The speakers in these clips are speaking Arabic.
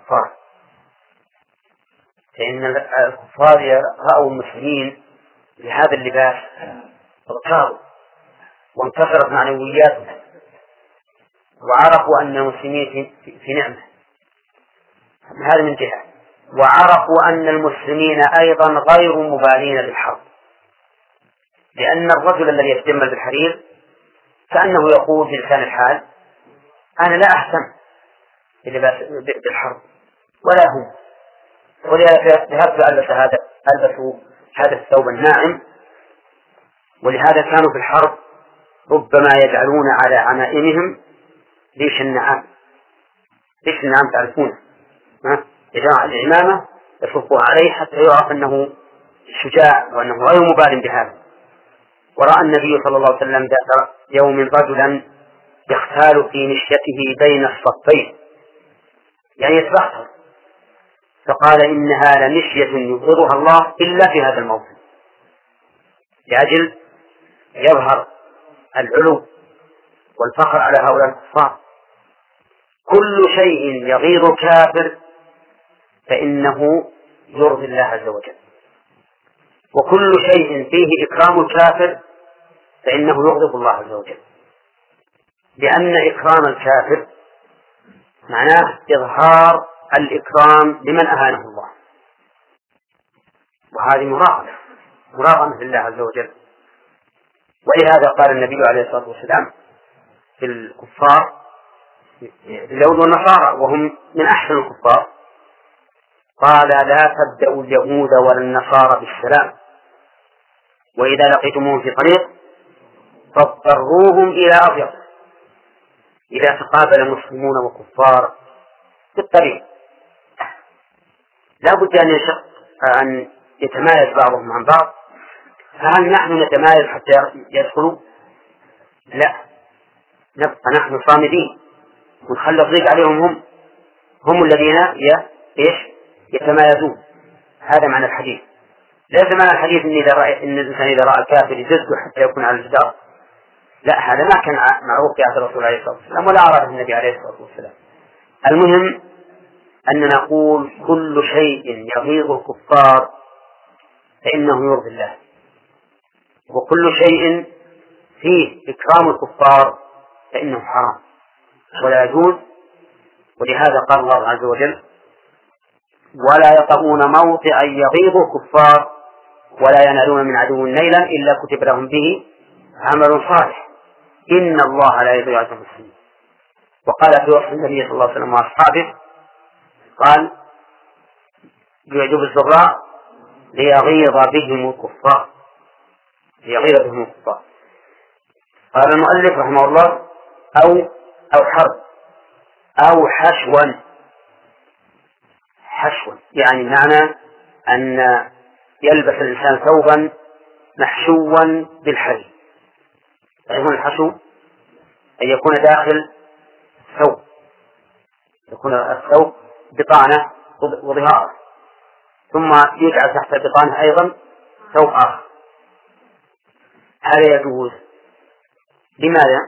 الكفار، فإن الكفار رأوا المسلمين بهذا اللباس اغتاروا وانكسرت معنوياتهم، وعرفوا أن المسلمين في نعمة. هذا من جهة. وعرفوا أن المسلمين أيضا غير مبالين بالحرب، لأن الرجل الذي يتجمل بالحرير كأنه يقول في لسان الحال: أنا لا أهتم بالحرب ولا هم، ولهذا ذهبت ألبس هذا الثوب الناعم. ولهذا كانوا في الحرب ربما يجعلون على عمائمهم ريش النعام. ريش النعام تعرفونه، يجعل العمامة يصفها عليه حتى يعرف أنه شجاع وأنه غير مبال بهذا. ورأى النبي صلى الله عليه وسلم ذات يوم رجلا يختال في مشيته بين الصفين، يعني يتبختر، فقال: إنها لمشية يبغضها الله إلا في هذا الموطن، لأجل يظهر العلو والفخر على هؤلاء الكفار. كل شيء يغيظ الكافر فإنه يرضي الله عز وجل، وكل شيء فيه إكرام الكافر فإنه يغضب الله عز وجل، لأن إكرام الكافر معناه إظهار الإكرام لمن أهانه الله، وهذه مراغمة لله عز وجل. ولهذا قال النبي عليه الصلاة والسلام في الكفار اليهود والنصارى وهم من أحسن الكفار، قال: لا تبدأوا اليهود ولا النصارى بالسلام، وإذا لقيتموهم في طريق فاضطروهم إلى أضيق. إذا تقابل مسلمون وكفار في الطريق لا بد أن يتمايز بعضهم عن بعض. فهل نحن نتمايز حتى يدخلوا؟ لا، نبقى نحن صامدين ونخلي الضيق عليهم، هم الذين يتمايزون. هذا معنى الحديث. ليس معنى الحديث إن الإنسان إذا رأى الكافر يجده حتى يكون على الجدار، لا، هذا ما كان معروف في عهد الرسول عليه الصلاة والسلام ولا أراد النبي عليه الصلاة والسلام. المهم أن نقول كل شيء يغيظ الكفار فإنه يرضي الله، وكل شيء فيه إكرام الكفار فإنه حرام ولا يجوز. ولهذا قال الله عز وجل: ولا يطؤون موطئا يغيظ الكفار ولا ينالون من عدو نيلا إلا كتب لهم به عمل صالح إن الله لا يضيع أجر المحسنين. وقال في وصف النبي صلى الله عليه وسلم وأصحابه، قال: يعجب الزراء ليغيظ بهم الكفار. قال المؤلف رحمه الله: أو حرب أو حشوا، يعني معنى أن يلبس الإنسان ثوبا محشوا بالحرير. يكون الحشو أن يكون داخل ثوب، يكون الثوب بطانة وظهاره، ثم يجعل تحت البطانة أيضا ثوب آخر. هذا يجوز. لماذا؟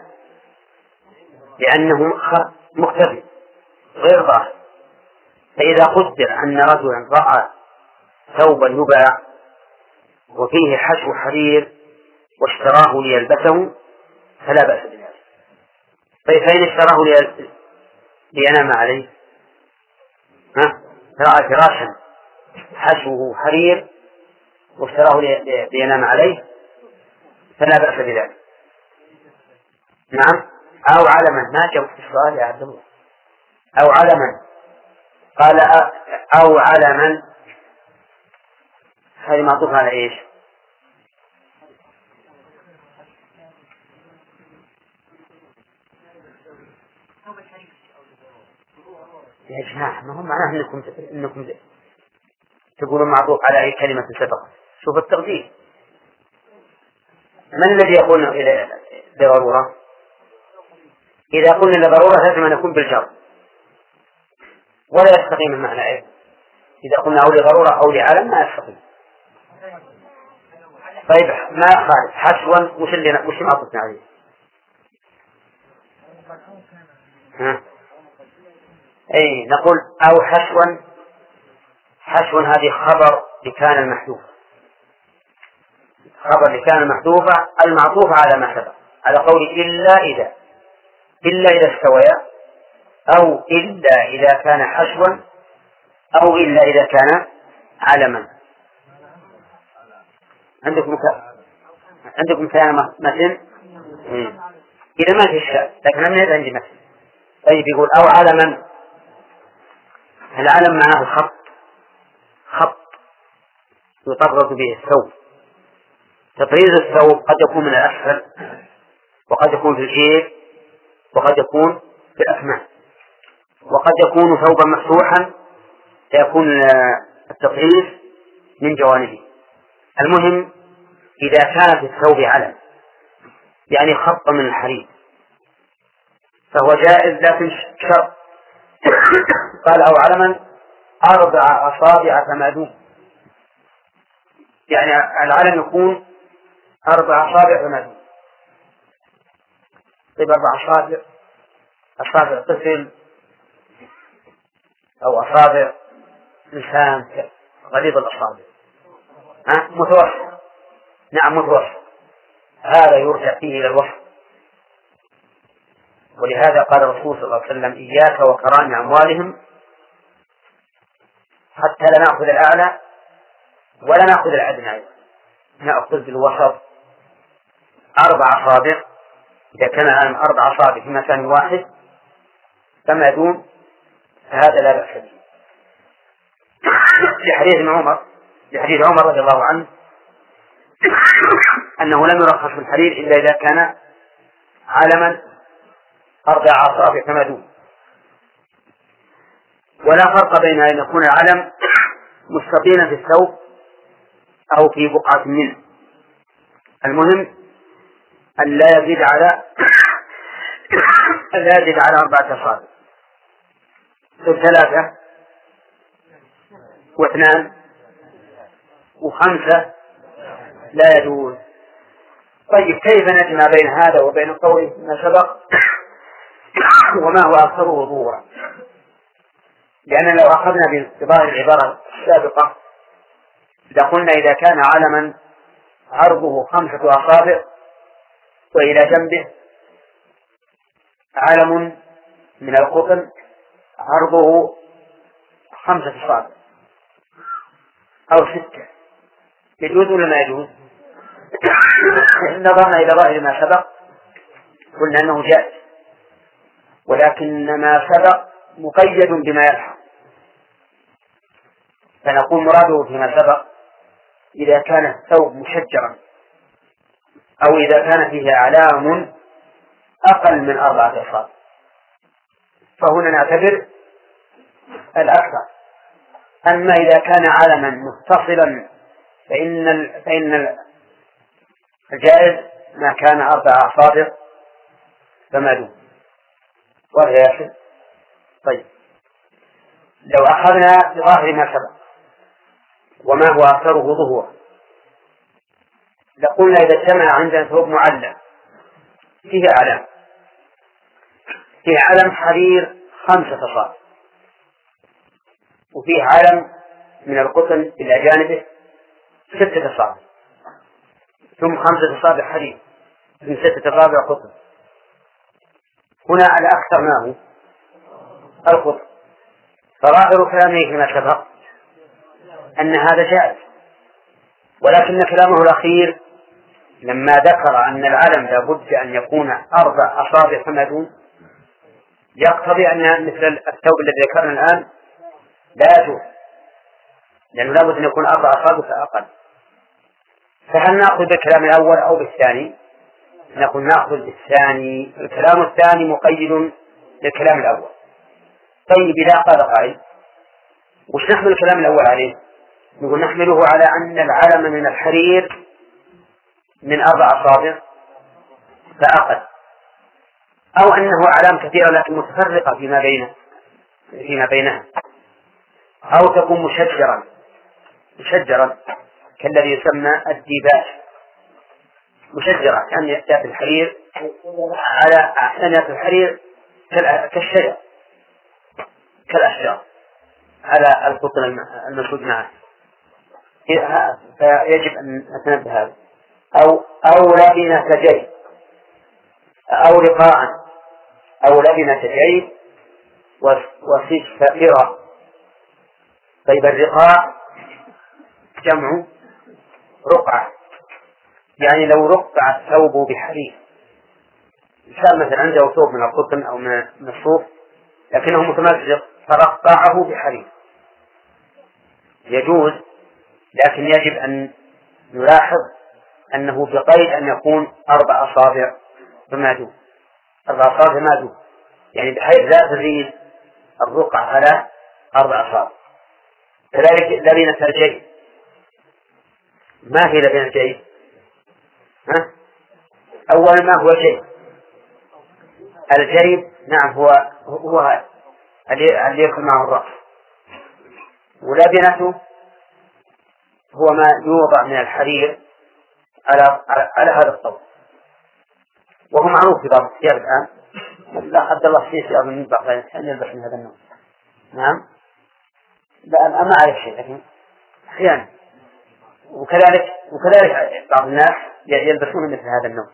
لأنه مختفي غير ظاهر. فإذا قدر أن رجلا رأى ثوبا يباع وفيه حشو حرير واشتراه ليلبسه فلا بأس بذلك. طيب فإن اشتراه لينام عليه، رأى فراشا حشوه حرير واشتراه لينام عليه فلا بأس بذلك. نعم. أو علما، ما جاء في السؤال يا عبد الله. أو علما، قال أو علما، هذه معطوفة على إيش؟ يا جماعة، ما هو معناه إنكم تقولون معطوف على أي كلمة سبقت. شوف التقدير. من الذي يقول لضرورة؟ إذا قلنا لضرورة لازم أن يكون بالجر ولا يستقيم المعنى أيضا. إذا قلنا أو لضرورة أو لعلم ما يستقيم. طيب ما خالف حشوا وش ما قلنا عليه؟ أي نقول أو حشوا. حشو هذه خبر لكان المحذوف، خبر لكان المحذوفة المعطوفة على ما سبق، على قول إلا إذا استويا، أو إلا إذا كان حشوا، أو إلا إذا كان علما. عندكم كان مثل إذا ما في شيء، لكن لم يرد عندي مثل. طيب يقول أو علما. العلم معناه خط يطرز به الثوب. تطريز الثوب قد يكون من الأسفل، وقد يكون في الجيب، وقد يكون في الأكمام، وقد يكون ثوبا مفتوحا فيكون التطريز من جوانبه. المهم إذا كان في الثوب علم يعني خط من الحرير فهو جائز، لكن شرط. قال أو علما 4 أصابع فما، يعني العلم يكون 4 أصابع فما. طيب 4 أصابع طفل أو أصابع إنسان غليظ الأصابع، متوسط. نعم متوسط، هذا يرجع فيه إلى الوسط. ولهذا قال الرسول صلى الله عليه وسلم إياك وكرائم أموالهم حتى لا نأخذ الأعلى ولا نأخذ الأدنى، نأخذ بالوسط. 4 أصابع إذا كان الآن 4 أصابع في مكان واحد فما دون فهذا لا بأس به. لحديث عمر رضي الله عنه أنه لم يرخص في الحرير إلا إذا كان علما 4 أصابع فما دون. ولا فرق بين أن يكون العلم مستطيلا في الثوب أو في بقعة منه، المهم أن لا يزيد على 4 أصابع. 3 و2 و5 لا يجوز. طيب كيف نجمع بين هذا وبين قوله ما سبق وما هو أكثره ظهورا؟ لأن لو أخذنا بظاهر العبارة السابقة لقلنا إذا كان علما عرضه 5 أصابع وإلى جنبه علم من القطن عرضه 5 أصابع أو 6، يجوز ولا ما يجوز؟ إن نظرنا إلى ظاهر ما سبق قلنا أنه جائز، ولكن ما سبق مقيد بما يلحق، فنقول مراده فيما سبق إذا كان الثوب مشجرا أو إذا كان فيه أعلام أقل من 4 أصابع فهنا نعتبر الأكثر. أما إذا كان علما متصلا فإن الجائز ما كان 4 أصابع فما دون. وهي يحل. طيب لو أخذنا بظاهر ما سبق وما هو أكثره ظهورا لقلنا إذا اجتمع عندنا ثوب معلم فيه أعلام، فيه علم حرير 5 أصابع وفيه علم من القطن إلى جانبه 6 أصابع ثم 5 أصابع حرير ثم 6 أصابع قطن، هنا الأكثر ما هو القطن. فظاهر كلامه فيما سبق أن هذا جائز، ولكن كلامه الأخير لما ذكر أن العلم لابد أن يكون 4 أصابع فما دون يقتضي أن مثل الثوب الذي ذكرنا الآن لا يجوز، لأنه لابد أن يكون 4 أصابع فأقل. فهل نأخذ بالكلام الأول أو بالثاني؟ نقول نأخذ بالثاني، الكلام الثاني مقيد للكلام الأول. طيب إذا قال قائل وش نحمل الكلام الأول عليه؟ نقول نحمله على أن العلم من الحرير من 4 أصابع فأقل، أو أنه أعلام كثيرة لكن متفرقة فيما بينها، أو تكون مشجرا كالذي يسمى الديباج، مشجرة كان يأتي الحرير على أحسن الحرير كالشجر كالأشجار على القطن المشهود معه، فيجب أن نتنبه هذا. أو لبنة جيد أو رقاعا، أو لبنة جيد وسفرة. طيب الرقاع جمع رقعة، يعني لو رقع الثوب بحرير، كان مثلا عنده ثوب من القطن أو من الصوف لكنه متمزق فرقعه بحرير يجوز، لكن يجب أن نلاحظ أنه بقيد أن يكون 4 أصابع فما دون، 4 أصابع ما دون، يعني بحيث لا تزيد الرقع على 4 أصابع. كذلك لبنة الجيد. ما هي لبنة الجيد؟ أولا ما هو الجيد؟ الجيد نعم هو اللي يكون معه الرأس، ولبنته هو ما يوضع من الحرير على هذا الطول، وهو معروف في بعض الثياب الآن. لا عبد الله في ثياب من بعض الإنسان يلبس من هذا النوع. نعم، لا أنا ما أعرف شيء، لكن أحيانا وكذلك بعض الناس يلبسون مثل هذا النوع.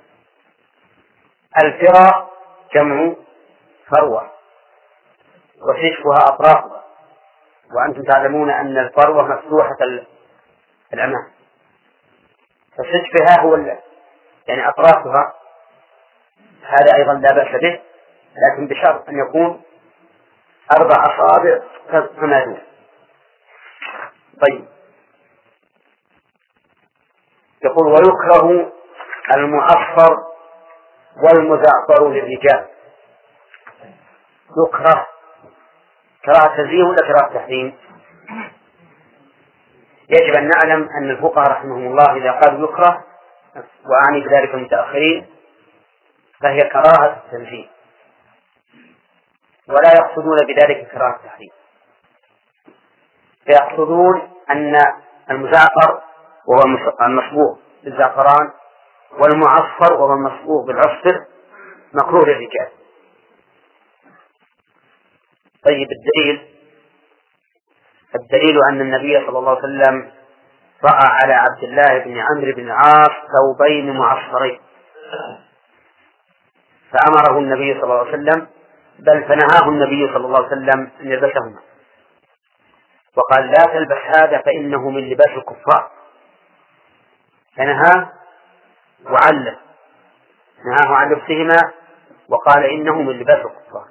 الفرا جمع فروة وششفها أطرافها، وأنتم تعلمون أن الفروة مفتوحة الأمام، فششفها هو يعني أطرافها، هذا أيضا لا بأس به، لكن بشرط أن يكون 4 أصابع كما دون. طيب يقول ويكره المعصفر والمزعفر للرجال. يكره كراهة تنزيه ولا كراهة تحريم؟ يجب أن نعلم أن الفقهاء رحمهم الله إذا قالوا يكره، وأعني بذلك المتأخرين، فهي كراهة التنزيه، ولا يقصدون بذلك كراهة التحريم، فيقصدون أن المزعفر وهو المصبوغ بالزعفران والمعصفر وهو المصبوغ بالعصفر مكروه للرجال. طيب الدليل أن النبي صلى الله عليه وسلم رأى على عبد الله بن عمرو بن العاص ثوبين معصفرين، فأمره النبي صلى الله عليه وسلم، بل فنهاه النبي صلى الله عليه وسلم أن يلبسهما، وقال لا تلبس هذا فإنه من لباس الكفار، فنهاه وعلم، نهاه عن لبسهما وقال إنه من لباس الكفار.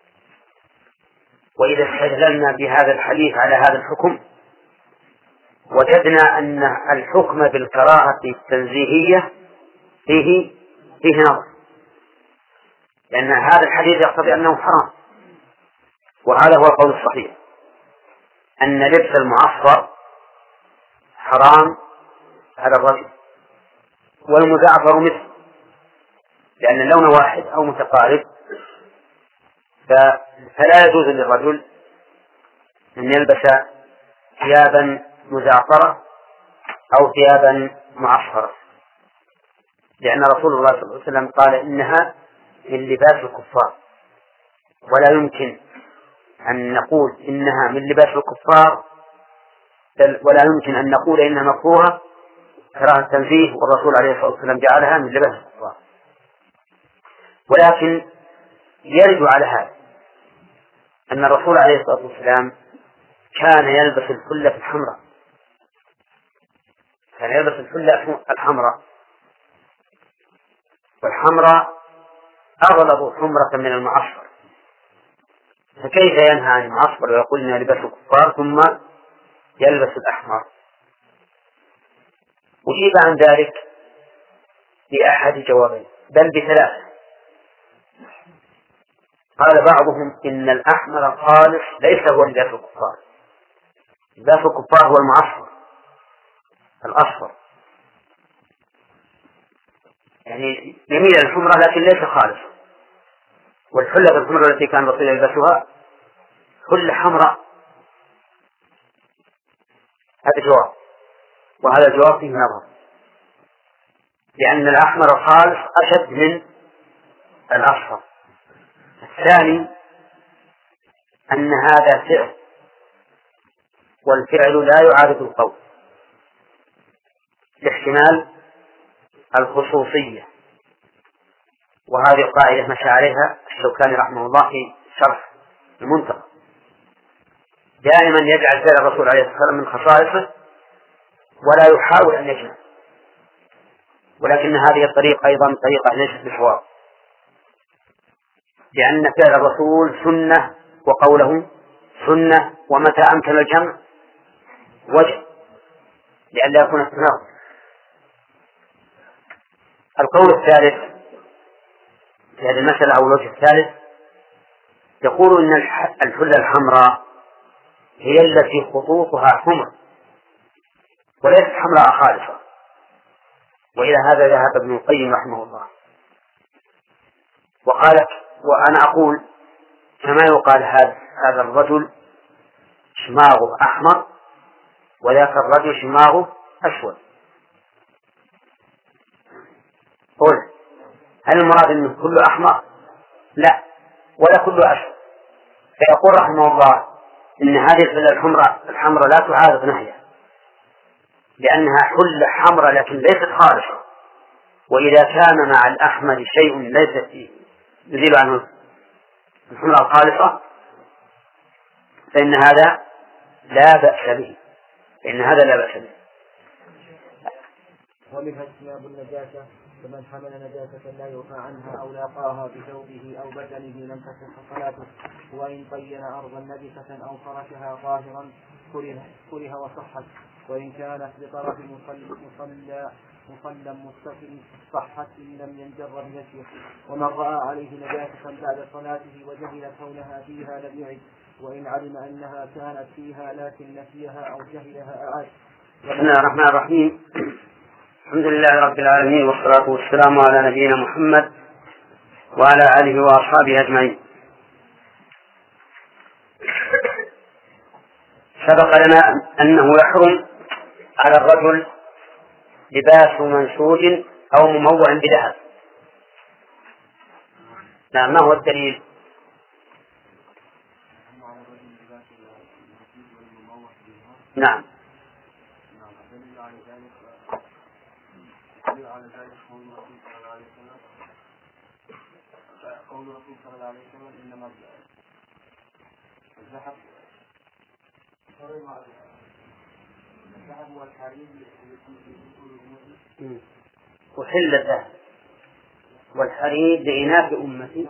وإذا استدللنا بهذا الحديث على هذا الحكم وجدنا أن الحكم بالكراهة التنزيهية فيه نظر، لأن هذا الحديث يقتضي أنه حرام، وهذا هو القول الصحيح، أن لبس المعصفر حرام على الرجل، والمزعفر مثل، لأن اللون واحد أو متقارب، فلا يجوز للرجل أن يلبس ثيابا مزعفرة أو ثيابا معصفرة، لأن رسول الله صلى الله عليه وسلم قال إنها من لباس الكفار، ولا يمكن أن نقول إنها من لباس الكفار، ولا يمكن أن نقول إنها مكروهة كراهة تنزيه، والرسول عليه الصلاة والسلام جعلها من لباس الكفار. ولكن يرد على هذا أن الرسول عليه الصلاة والسلام كان يلبس الحلة الحمراء، كان يلبس الحلة الحمراء، والحمراء أغلب حمرة من المعصفر، فكيف ينهى عن المعصفر ويقول إنه لباس الكفار ثم يلبس الأحمر؟ أجيب عن ذلك بأحد جوابين، بل بثلاثة. قال بعضهم إن الأحمر خالص ليس هو لباس الكفار، لباس الكفار هو المعصفر الأصفر، يعني يميل الحمرة لكن ليس خالص. والحلة الحمراء التي كان الرسول يلبسها حلة حمراء. هذا جواب، وهذا الجواب فيه نظر، لأن الأحمر الخالص أشد من الأصفر. الثاني أن هذا فعل، والفعل لا يعارض القول لاحتمال الخصوصية. وهذه قاعدة مشى عليها الشوكاني رحمه الله في شرح المنتقى، دائما يجعل فعل الرسول عليه الصلاة والسلام من خصائصه ولا يحاول أن يجمع، ولكن هذه الطريقة أيضا طريقة ليست بصواب، لأن فعل الرسول سنة وقوله سنة، ومتى أمكن الجمع وجه لئلا يكون التناقض. القول الثالث في هذه المسألة أو الوجه الثالث يقول إن الحلة الحمراء هي التي خطوطها حمر وليست حمراء خالصة، وإلى هذا ذهب ابن القيم رحمه الله وقال، وأنا أقول كما يقال هذا الرجل شماغه أحمر وذاك الرجل شماغه أسود. قل هل المراد أنه كله أحمر؟ لا، ولا كله أسود. فيقول رحمه الله إن هذه الحلة الحمراء لا تعارض نهيها، لأنها حلة حمراء لكن ليست خالصة، وإذا كان مع الأحمر شيء ليس يزيل عنه الحمراء الخالصة فإن هذا لا بأس به، ومنها اجتناب النجاسة، فمن حمل نجاسة لا يعفى عنها أو لاقاها بثوبه أو بدنه لم تصح صلاته، وإن طين أرضا نجسة أو فرشها طاهرا كره وصحت، وإن كانت بطرف مصلى مستقل صحت إن لم ينجر بنفسه. ومن رأى عليه نجاسة بعد صلاته وجهل كونها فيها لم يعد، وإن علم أنها كانت فيها لكن نسيها أو جهلها أعاد. بسم الله الرحمن الرحيم. الحمد لله رب العالمين، والصلاة والسلام على نبينا محمد وعلى آله وأصحابه أجمعين. سبق لنا أنه يحرم على الرجل لباس منسوج أو مموع بذهب. نعم، ما هو الدليل؟ نعم، قول الرسول صلى الله عليه وسلم إنما الذهب والحرير وحل الذهب والحرير لإناث أمتي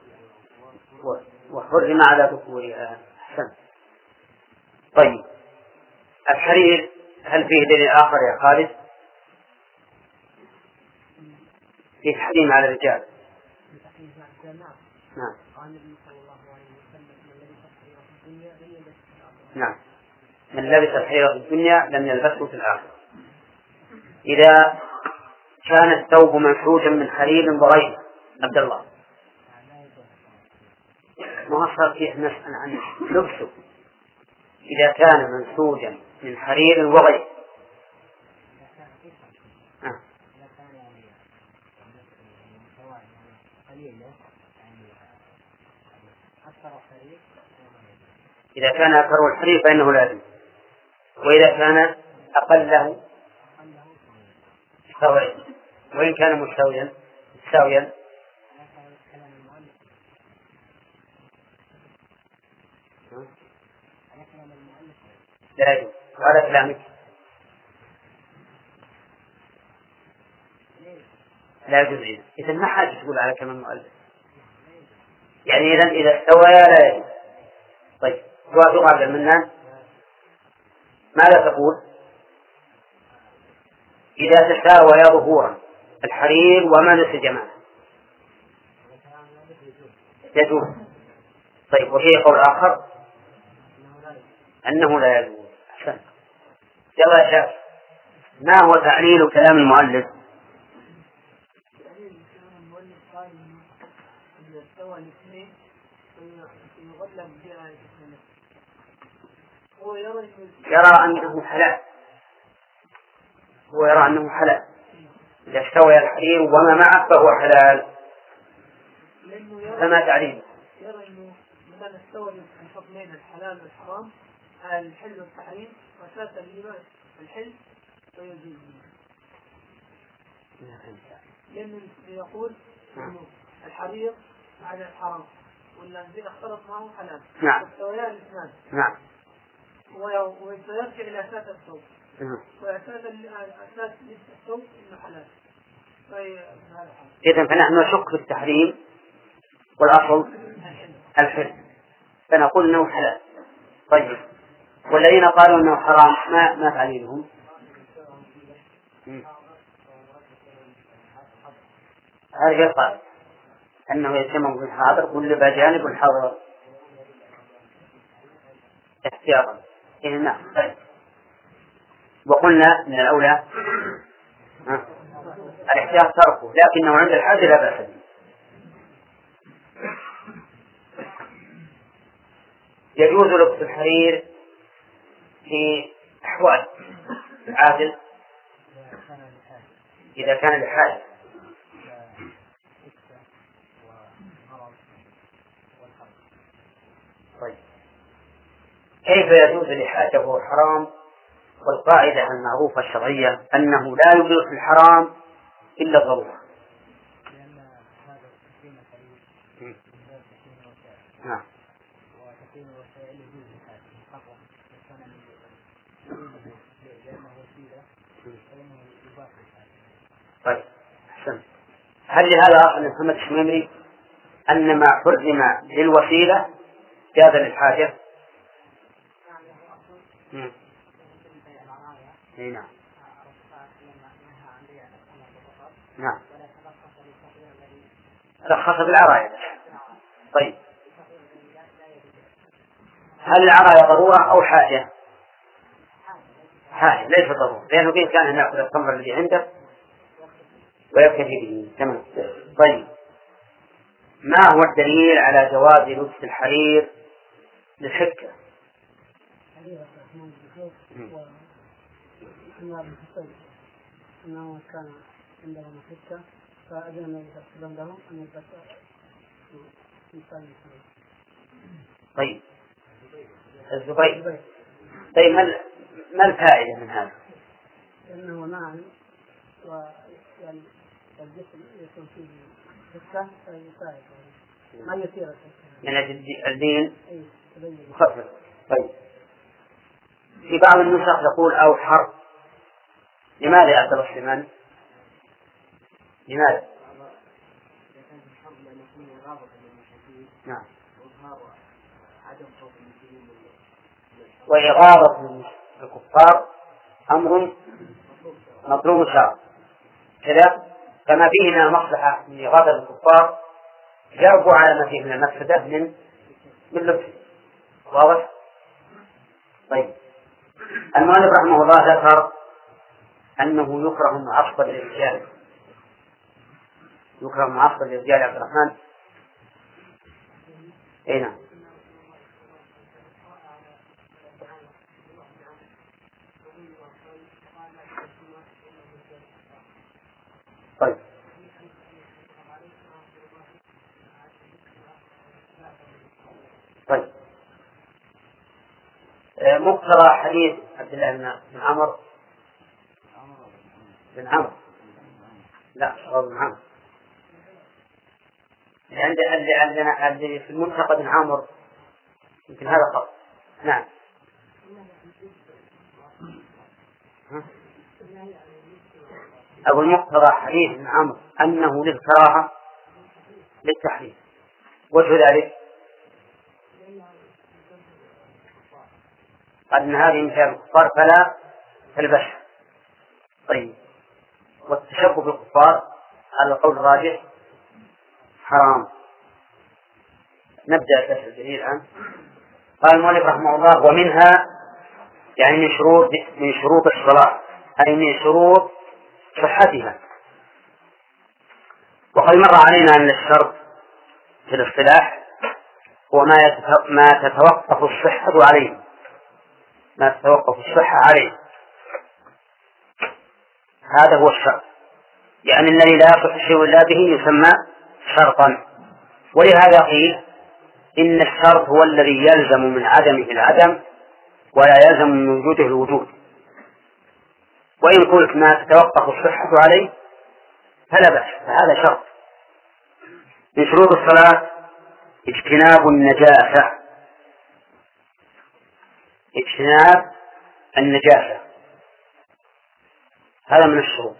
وحرم على ذكورها. أحسن. طيب، الحرير هل فيه دليل آخر يا خالد؟ فيه تحريم على الرجال. نعم. نعم، من لبس الحرير في الدنيا لم يلبسه في الآخرة. إذا كان الثوب منسوجا من حرير وغيره، عبد الله، ما صار فيه نسأل عن لبسه. إذا كان منسوجا من حرير وغيره إذا كان أكثر الحرير فإنه لازم، وإذا كان أقله سويا، وإن كان مستويا لا يجوز. وعلى كلامك لا يجوز. إذن ما حاجة تقول على كلام المؤلف، يعني إذا استوى لا يجوز. طيب، توافق عبد المنان؟ ماذا تقول؟ إذا تساوى ظهورا الحرير وما نسج معه يجوز. طيب، وفيه قول آخر أنه لا يجوز. أحسن. يلا يا شاف، ما هو تعليل كلام المؤلف؟ يرى أنه حلال، هو يرى أنه حلال. إذا استوى الحرير وما معه فهو حلال. فما تعليل؟ يرى أنه مثلا أن نستوعب الحكمين الحلال والحرام على الحل والتحريم وأساس الإيمان الحل ويجوز. لأنه يقول الحرير على الحرام والذي اختلط معه حلال. نعم. والسويان الاثنان. نعم. ويرجع إلى أساس الثوب. وأساس الثوب إنه حلال. إذن فنحن نشك في التحريم والأصل الحل فنقول إنه حلال. طيب والذين قالوا إنه حرام ما تعليلهم؟ هذا يقال أنه يتم في الحاضر كل بجانب الحاضر احتياطا. نعم. طيب وقلنا من الأولى الاحتياط تركه لكنه عند الحاجة لا بأس به. يجوز لبس الحرير في أحوال عادل إذا كان لحاجة. طيب كيف يجوز لحاجة وهو حرام؟ والقاعدة المعروفة الشرعية أنه لا يجوز الحرام إلا الضرورة. نعم. طيب أحسن. هل لهذا أصل محمد الشميمري أن ما حرم للوسيلة جاز للحاجة؟ نعم. نعم. رخص بالعراية. طيب هل العراية ضرورة أو حاجة؟ حاجة ليس ضرورة لأنه بإمكانه أن يأخذ التمر الذي عنده ويكتفي به. تمام. طيب ما هو الدليل على جواز لبس الحرير للحكة؟ أنه كان عندهم حكة فأذن النبي صلى الله عليه وسلم لهم أن يلبسوا. طيب الزبير. طيب ما الفائدة من هذا؟ لأنه نعم ويعني الجسم يكون فيه حكة فيساعد ما يثير من أجل الدين مخفف. طيب في بعض النسخ يقول أو حرب. لماذا يعتبر سلمان؟ لماذا؟ نعم. وإغاظة الكفار أمر مطلوب شرعا كذا كما فيه من المصلحة من إغاظة الكفار جربوا على ما فيه من المفسدة من لبسه. واضح؟ طيب المؤلف رحمه الله ذكر أنه يكره معصب للرجال. يكره معصب للرجال عبد الرحمن. أي نعم. طيب طيب مقتضى حديث عبد الله بن عمرو بن عمرو لا غير بن عمرو عندنا في المنتقى بن عمرو يمكن هذا خط. نعم. أو المقتضى حديث بن عمرو أنه للكراهة للتحريم. وجه ذلك قد أن هذه من ثياب الكفار فلا تلبسها. طيب والتشبه بالكفار على القول الراجح حرام. نبدأ الدرس الجديد الآن. قال المؤلف رحمه الله ومنها يعني من شروط الصلاة أي من شروط صحتها. وقد مر علينا أن الشرط في الاصطلاح هو ما تتوقف الصحة عليه. ما تتوقف الصحة عليه هذا هو الشرط. يعني الذي لا يصح شيء إلا به يسمى شرطا. ولهذا قيل إن الشرط هو الذي يلزم من عدمه العدم ولا يلزم من وجوده الوجود. وإن قلت ما تتوقف الصحة عليه فلا بأس، فهذا شرط. من شروط الصلاة اجتناب النجاسة، اجتناب النجاسة، هذا من الشروط.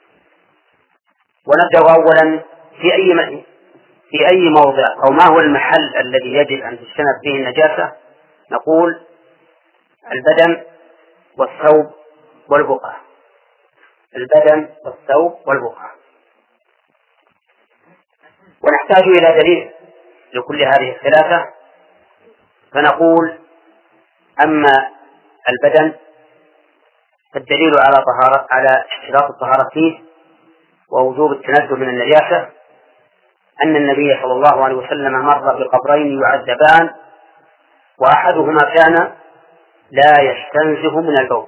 ونبدأ أولا في أي موضع أو ما هو المحل الذي يجب أن تجتنب فيه النجاسة. نقول البدن والثوب والبقعة، البدن والثوب والبقعة. ونحتاج إلى دليل لكل هذه الثلاثة، فنقول أما البدن فالدليل على اشتراط الطهارة فيه ووجوب التنزه من النجاسة أن النبي صلى الله عليه وسلم مر بقبرين يعذبان وأحدهما كان لا يستنزه من البول،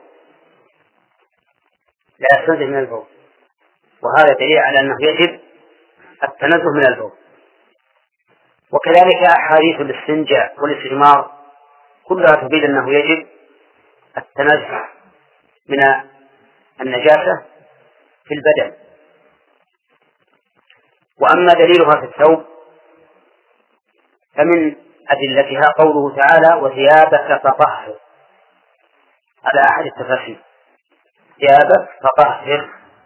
لا يستنزه من البول، وهذا دليل على أنه يجب التنزه من البول. وكذلك أحاديث الاستنجاء والاستجمار كلها تفيد أنه يجب التنزه من النجاسة في البدن. وأما دليلها في الثوب فمن أدلتها قوله تعالى وثيابك فطهر، على أحد التفاسير ثيابك فطهر.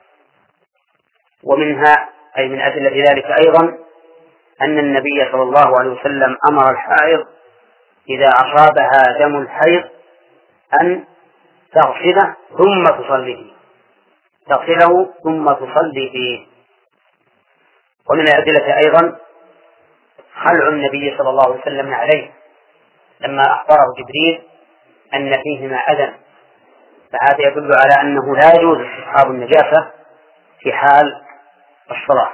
ومنها أي من أدلة ذلك أيضا أن النبي صلى الله عليه وسلم أمر الحائض إذا أصابها دم الحيض أن تغسله ثم تصلي فيه، تغسله ثم تصلي فيه. ومن الأدلة أيضا خلع النبي صلى الله عليه وسلم عليه لما أخبره جبريل أن فيهما أذى، فهذا يدل على أنه لا يجوز استصحاب النجاسة في حال الصلاة.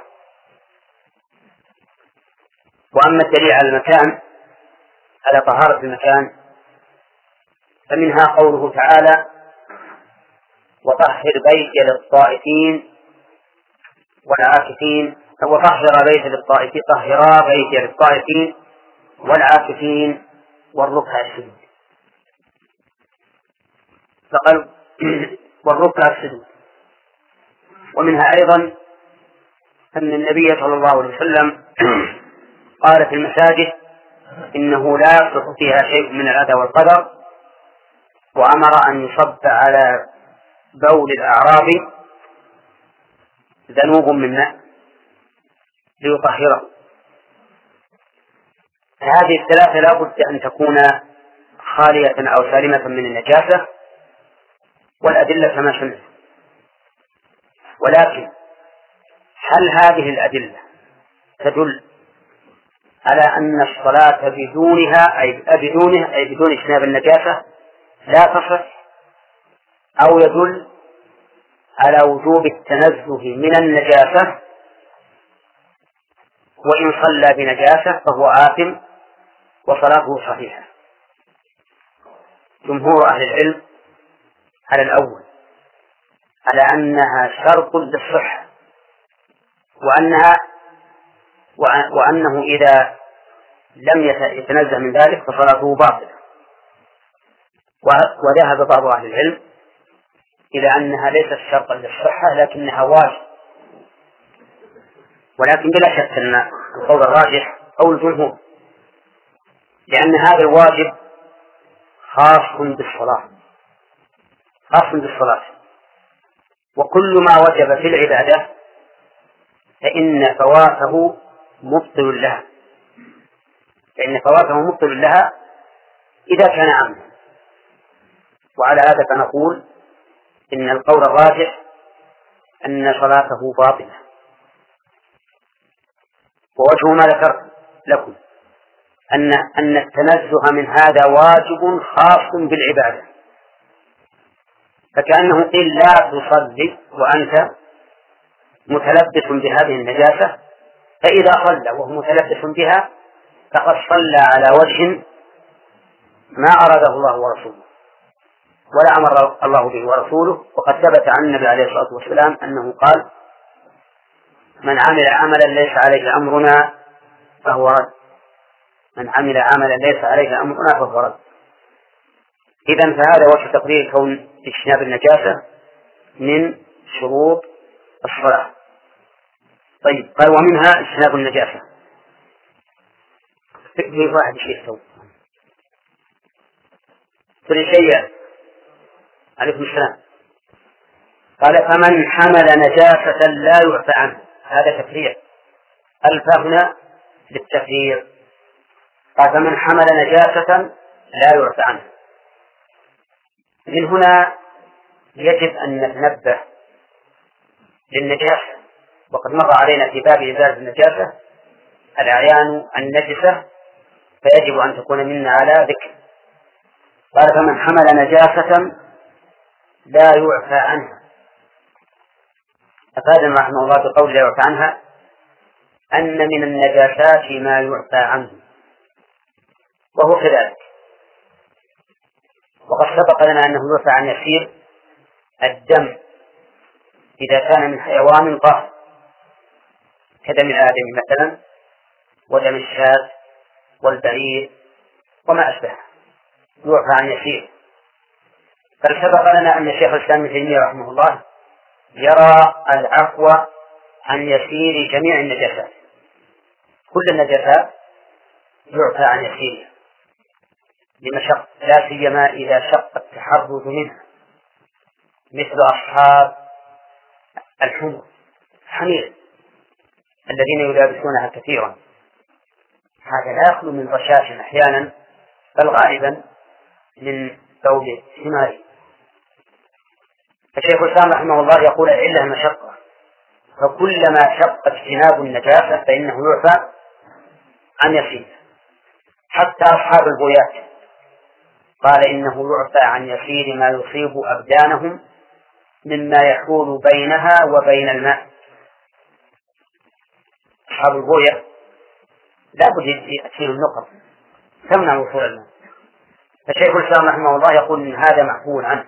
وأما الدليل على المكان، على طهارة المكان، فمنها قوله تعالى وطهر بيتي للطائفين والعاكفين، وطهر بيتي للطائفين، طهرا بيتي للطائفين والعاكفين والركع السجود، فقال والركع السجود. ومنها أيضا أن النبي صلى الله عليه وسلم قال في المساجد إنه لا يصلح فيها شيء من الأذى والقدر، وأمر أن يصب على بول الأعراب ذنوب من ماء ليطهره. هذه الثلاثة لا بد أن تكون خالية أو سالمة من النجاسة، والأدلة كما سمعت. ولكن هل هذه الأدلة تدل على أن الصلاة بدونها أي بدون اجتناب النجاسة لا تصح، أو يدل على وجوب التنزه من النجاسة وإن صلى بنجاسة فهو آثم وصلاته صحيحة؟ جمهور أهل العلم على الأول، على أنها شرط للصحة، وأنه إذا لم يتنزه من ذلك فصلاته باطلة. وذهب بعض أهل العلم إلى أنها ليست شرطا للصحة لكنها واجب، ولكن بلا شك أن القول الراجح قول الجمهور، لأن هذا الواجب خاص بالصلاة، خاص بالصلاة، وكل ما وجب في العبادة فإن فواته مبطل لها، إذا كان عمدا. وعلى هذا فنقول إن القول الراجح أن صلاته باطلة. ووجه ما ذكرت لكم أن التنزه من هذا واجب خاص بالعبادة، فكأنه قيل لا تصلي وأنت متلبس بهذه النجاسة، فإذا صلى وهو متلبس بها فقد صلى على وجه ما أراده الله ورسوله ولا أمر الله به ورسوله. وقد ثبت عن النبي عليه الصلاة والسلام أنه قال من عمل عملا ليس عليه أمرنا فهو رد، من عمل عملا ليس عليه أمرنا فهو رد. إذن فهذا وجه تقرير كون اجتناب النجاسة من شروط الصلاة. طيب، قال ومنها اجتناب النجاسة. في واحد شيء سوء كل شيء. عليكم السلام. قال فمن حمل نجاسة لا يعفى عنه، هذا تفريع، الفاء هنا للتفريع. قال فمن حمل نجاسة لا يعفى عنه. من هنا يجب أن نتنبه للنجاسة، وقد مر علينا في باب إزالة النجاسة الأعيان النجسة فيجب أن تكون منا على ذكر. قال فمن حمل نجاسة لا يعفى عنها، أفاد رحمه الله بقول لا يعفى عنها أن من النجاسات ما يعفى عنه، وهو كذلك. وقد سبق لنا أنه يعفى عن يسير الدم إذا كان من حيوان طاهر كدم الآدم مثلا، ودم الشاة والبعير وما أشبه، يعفى عن يسير. بل سبق لنا أن الشيخ الإسلام ابن تيمية رحمه الله يرى العفو عن يسير جميع النجاسات، كل النجاسات يعفى عن يسير لمشق، لا سيما إذا شق التحرز منها، مثل أصحاب الحمير الذين يلابسونها كثيرا، هذا لا يخلو من رشاش أحيانا، بل غالبا من ثوب حماري. الشيخ الإسلام رحمه الله يقول العلة المشقة، فكلما شق اجتناب النجاسة فإنه يعفى عن يسير. حتى أصحاب البويات قال إنه يعفى عن يسير ما يصيب أبدانهم مما يحول بينها وبين الماء. أصحاب البوية لا بد يأتيهم النقط تمنع وصول الماء. فالشيخ الإسلام رحمه الله يقول إن هذا معفو عنه،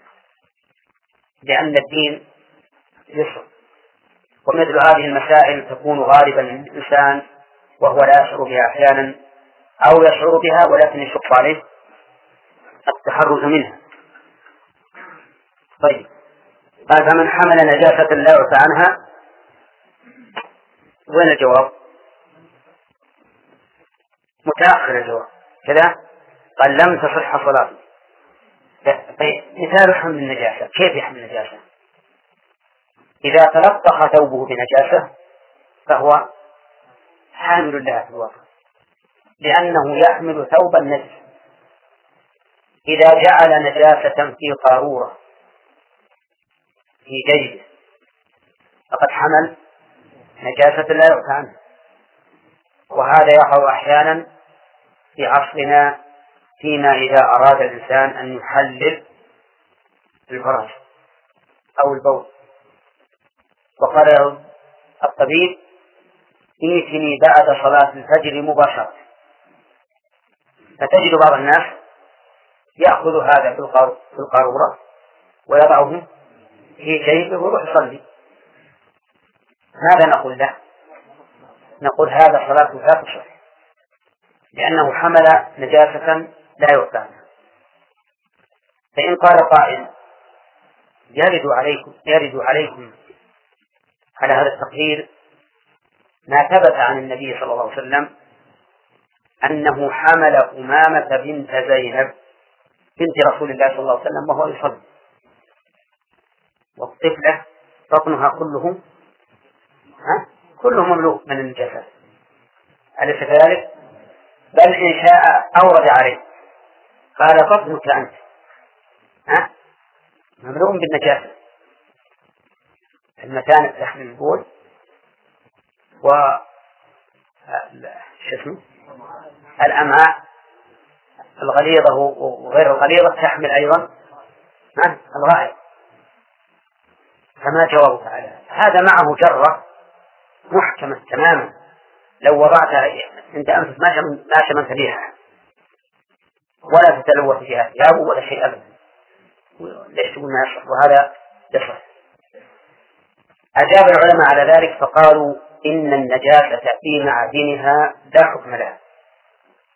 لأن الدين يسر، ومثل هذه المسائل تكون غالبا للإنسان وهو لا يشعر بها أحيانا، أو يشعر بها ولكن يشق عليه التحرز منها. طيب، قال فمن حمل نجاسة لا يعفى عنها، وين الجواب؟ متأخر الجواب كذا، قال لم تصح صلاته. مثال حمل النجاسة، كيف يحمل النجاسة؟ إذا تلطخ ثوبه بنجاسة فهو حامل لها في الواقع، لأنه يحمل ثوب النجس. إذا جعل نجاسة في قارورة في جيبه فقد حمل نجاسة لا يعفى عنها. وهذا يقع أحيانا في عصرنا فيما إذا أراد الإنسان أن يحلل البراز أو البول، وقال له الطبيب ائتني بعد صلاة الفجر مباشرة، فتجد بعض الناس يأخذ هذا في القارورة ويضعه في جيبه ويروح يصلي. ماذا نقول له؟ نقول هذا صلاة لا تصح، لأنه حمل نجاسة لا يعفى عنها. فإن قال قائل يرد عليكم على هذا التقرير ما ثبت عن النبي صلى الله عليه وسلم أنه حمل أمامة بنت زينب بنت رسول الله صلى الله عليه وسلم وهو يصلي، والطفلة بطنها كله مملوء من النجاسات، أليس كذلك؟ بل إن شاء أورد عليه قال بطنك أنت مملوء بالنجاسة، المكان تحمل البول الأمعاء الغليظة وغير الغليظة تحمل أيضا الغائط. فما جوابك على هذا؟ معه جرة محكمة تماما، لو وضعتها عند أنفس ما شمنت بها ولا تتلوث فيها ثيابه ولا شيء أبدا، ليش تقول ما يصح وهذا يصح؟ أجاب العلماء على ذلك فقالوا إن النجاسة في معادنها لا حكم لها،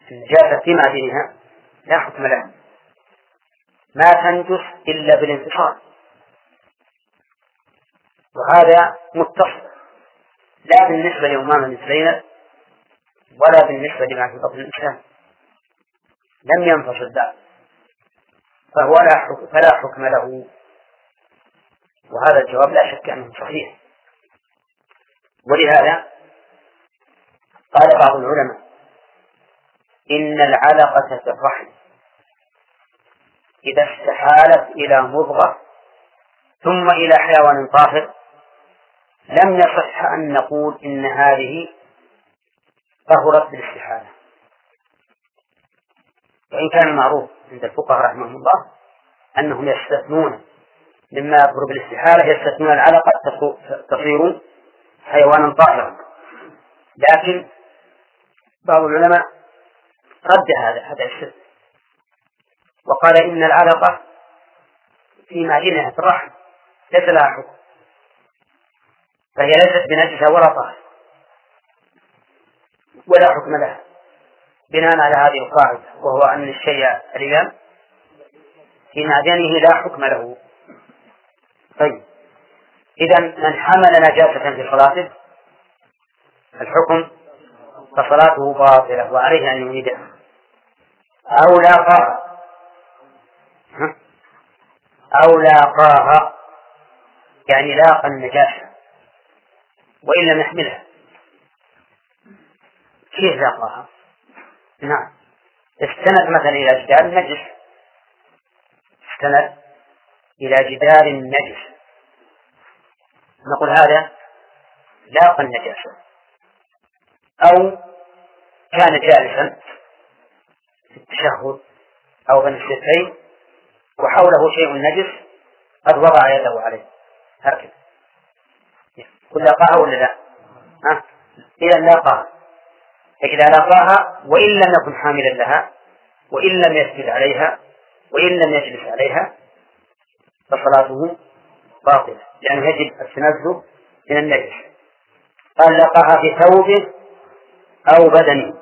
النجاسة في معدنها لا حكم لها، ما تنجس إلا بالانتصار، وهذا متصل لا بالنسبة لأمام النسبين ولا بالنسبة لما في بطن الإنسان، لم ينفصل ذلك، فلا حكم له. وهذا الجواب لا شك أنه صحيح. ولهذا قال بعض العلماء إن العلقة في الرحم إذا استحالت إلى مضغة ثم إلى حيوان طاهر لم يصح أن نقول إن هذه طهرت بالاستحالة، وإن كان المعروف عند الفقهاء رحمهم الله أنهم يستثنون مما يظهر بالاستحالة، يستثنون العلقة تصير حيوانا طاهرا، لكن بعض العلماء رد هذا الشرك وقال إن العلقة في معدنها في الرحم ليس لها حكم، فهي ليست بنجسة ولا طاهرة ولا حكم لها، بناء على هذه القاعدة، وهو أن الشيء الريان في معدنه لا حكم له. طيب، إذا من حمل نجاسة في صلاته الحكم فصلاته باطلة وعليه أن يعيدها، أو لاقاها يعني لاقى النجاسة وإن لم يحملها. كيف لاقاها؟ نعم، استند مثلا إلى جدار نجس، استند إلى جدار نجس، نقول هذا لاقى النجاسة. أو كان جالسا في التشهد أو بين الشفتين وحوله شيء نجس قد وضع يده عليه هكذا، قل لاقاها ولا لا؟ إذا لاقاها، فإذا لاقاها وإن لم يكن حاملا لها وإن لم يسجد عليها وإن لم يجلس عليها فصلاته باطلة، لأنه يجب التنزه من النجس. قال لقاها بثوبه أو بدنه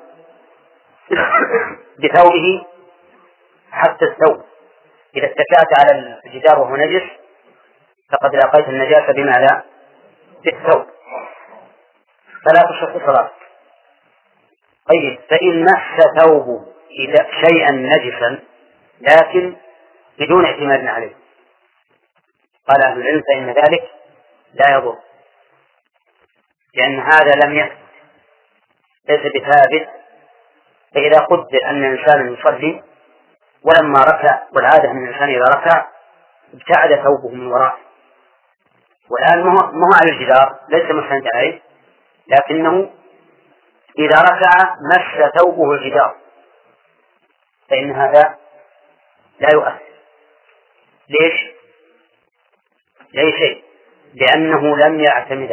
بثوبه حتى الثوب، إذا اتكأت على الجدار وهو نجس فقد لقيت النجاسة بماذا؟ بالثوب، فلا تصح صلاة. طيب، فإن مس ثوبه شيئا نجسا لكن بدون اعتماد عليه، قال أهل العلم فإن ذلك لا يضر، لأن هذا لم يثبت، ليس بثابت. فإذا قدر أن الإنسان يصلي ولما ركع، والعادة أن الإنسان إذا ركع ابتعد ثوبه من وراءه، والآن ما هو على الجدار، ليس مسند عليه، لكنه إذا ركع مس ثوبه الجدار، فإن هذا لا يؤثر. ليش؟ لأي شيء، لأنه لم يعتمد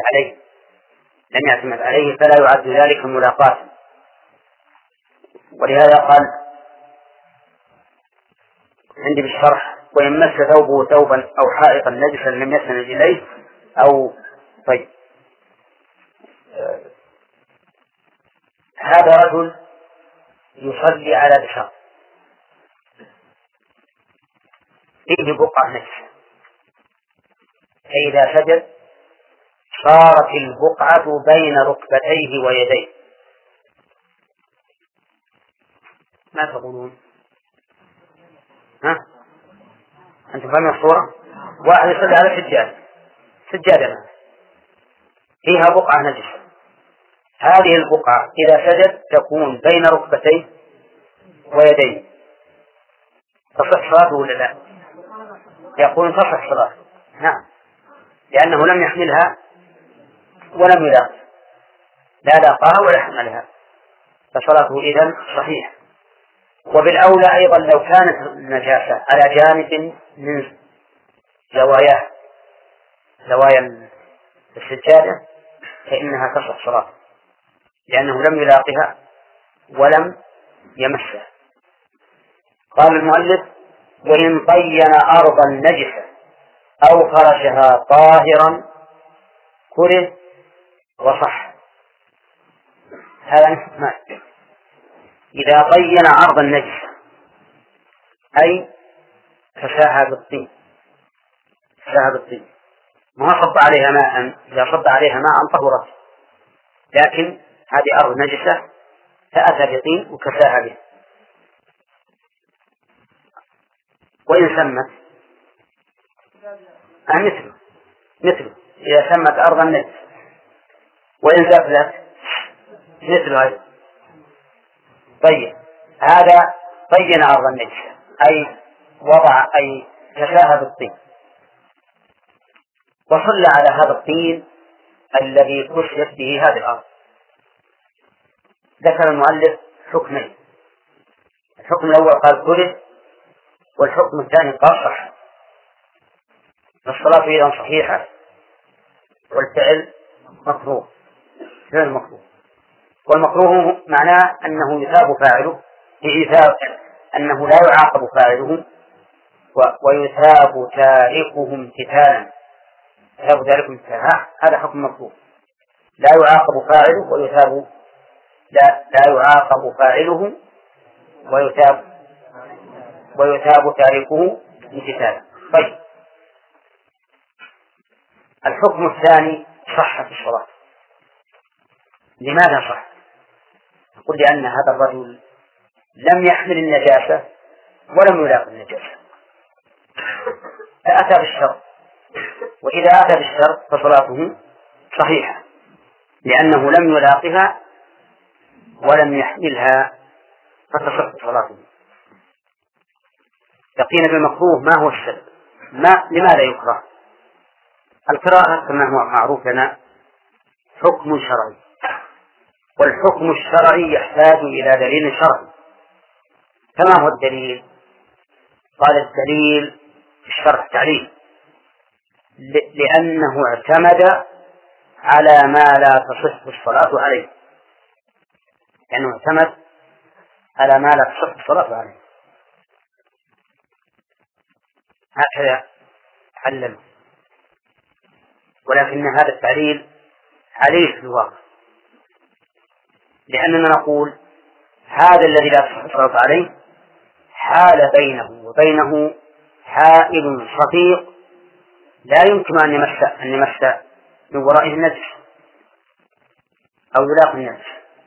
عليه فلا يعد ذلك ملاقاة. ولهذا قال عندي بالشرح وإن مس ثوبه ثوبا أو حائطا نجسا لم يسند إليه أو طيب. هذا رجل يصلي على بشاط فيه بقعة نجسة، فإذا سجد صارت البقعة بين ركبتيه ويديه، ما تقولون؟ أنتم فاهمين الصورة؟ واحد يصلي على سجادة فيها بقعة نجسة، هذه البقعة إذا سجد تكون بين ركبتيه ويديه، تصح صلاته ولا لا؟ يقول تصح صلاته، نعم، لأنه لم يحملها ولم يلاقها، لا لاقاها ولا حملها، فصلاته إذن صحيح. وبالأولى أيضا لو كانت النجاسة على جانب من زوايا السجادة فإنها تصح صلاته، لأنه لم يلاقها ولم يمسها. قال المؤلف وإن طين أرضا نجسة أو فرشها طاهرا كره وصح. هذا ما إذا طين عرض النجسة أي كساها بالطين، ما صب عليها ماء، إذا صب عليها ماء طهرت، لكن هذه أرض نجسة فأتى بطين وكساها به. وإن سمت مثله إذا سمت أرض النجس، وإن زفلت مثله أيضا. طيب هذا طين أرض النجس أي وضع أي كساها بالطين، وصلى على هذا الطين الذي كسيت به هذه الأرض. ذكر المؤلف حكمين، الحكم الأول قال كره، والحكم الثاني قال صح. الصلاة إذا صحيحة والفعل مكروه، فعل مكروه، والمكروه معناه أنه يثاب فاعله أنه لا يعاقب فاعله ويثاب تاركه امتثالا. هذا حكم مكروه، لا يعاقب فاعله ويثاب، لا يعاقب فاعله ويثاب تاركه امتثالا. طيب الحكم الثاني صحة الصلاة. لماذا صح؟ نقول لأن هذا الرجل لم يحمل النجاسة ولم يلاقي النجاسة، فأتى بالشرط، وإذا أتى بالشرط فصلاته صحيحة لأنه لم يلاقها ولم يحملها، فتصح صلاته. يقين بالمكروه ما هو السبب؟ لماذا يكره؟ الكراهة كما هو معروف لنا حكم شرعي، والحكم الشرعي يحتاج إلى دليل شرعي. كما هو الدليل؟ قال الدليل في الشرع تعليل، لأنه اعتمد على ما لا تصح الصلاة عليه، لأنه اعتمد على ما لا تصح الصلاة عليه. هكذا علم، ولكن هذا التعليل عليه في الواقع، لأننا نقول هذا الذي لا تصح الصلاة عليه حال بينه وبينه حائل صفيق لا يمكن أن يمس من ورائه النجس أو يلاقي النجس.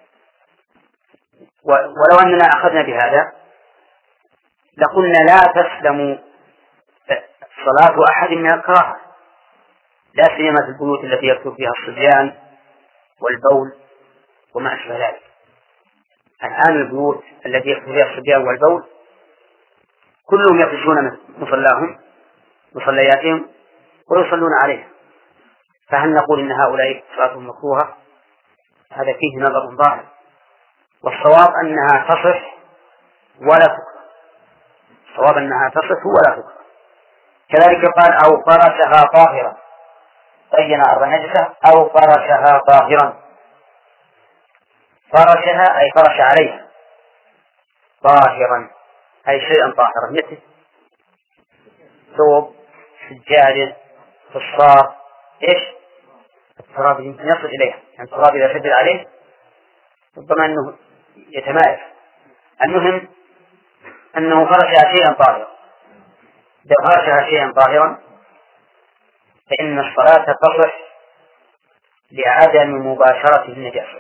ولو أننا أخذنا بهذا لقلنا لا تسلم صلاة أحد من الكراهة، لا سيما في البيوت التي يكثر فيها الصبيان والبول وما أشبه ذلك. الآن البيوت التي يكثر فيها الصبيان والبول كلهم يفرشون مصلياتهم ويصلون عليها، فهل نقول إن هؤلاء صلاة مكروهة؟ هذا فيه نظر ظاهر، والصواب أنها تصح ولا تكره. الصواب أنها تصح ولا تكره. كذلك قال أو فرشها طاهرا، بين أرض النجسة أو فرشها طاهرا. فرشها أي فرش عليها، طاهرا أي شيئا طاهرا، مثل ثوب، سجاد، فصار، إيش؟ التراب يمكن يصل إليها، يعني التراب إذا شدد عليه ربما أنه يتمائل. المهم أنه فرشها شيئا طاهرا. إذا فرشها شيئا طاهرا فإن الصلاة تصح لعدم مباشرة النجاسة،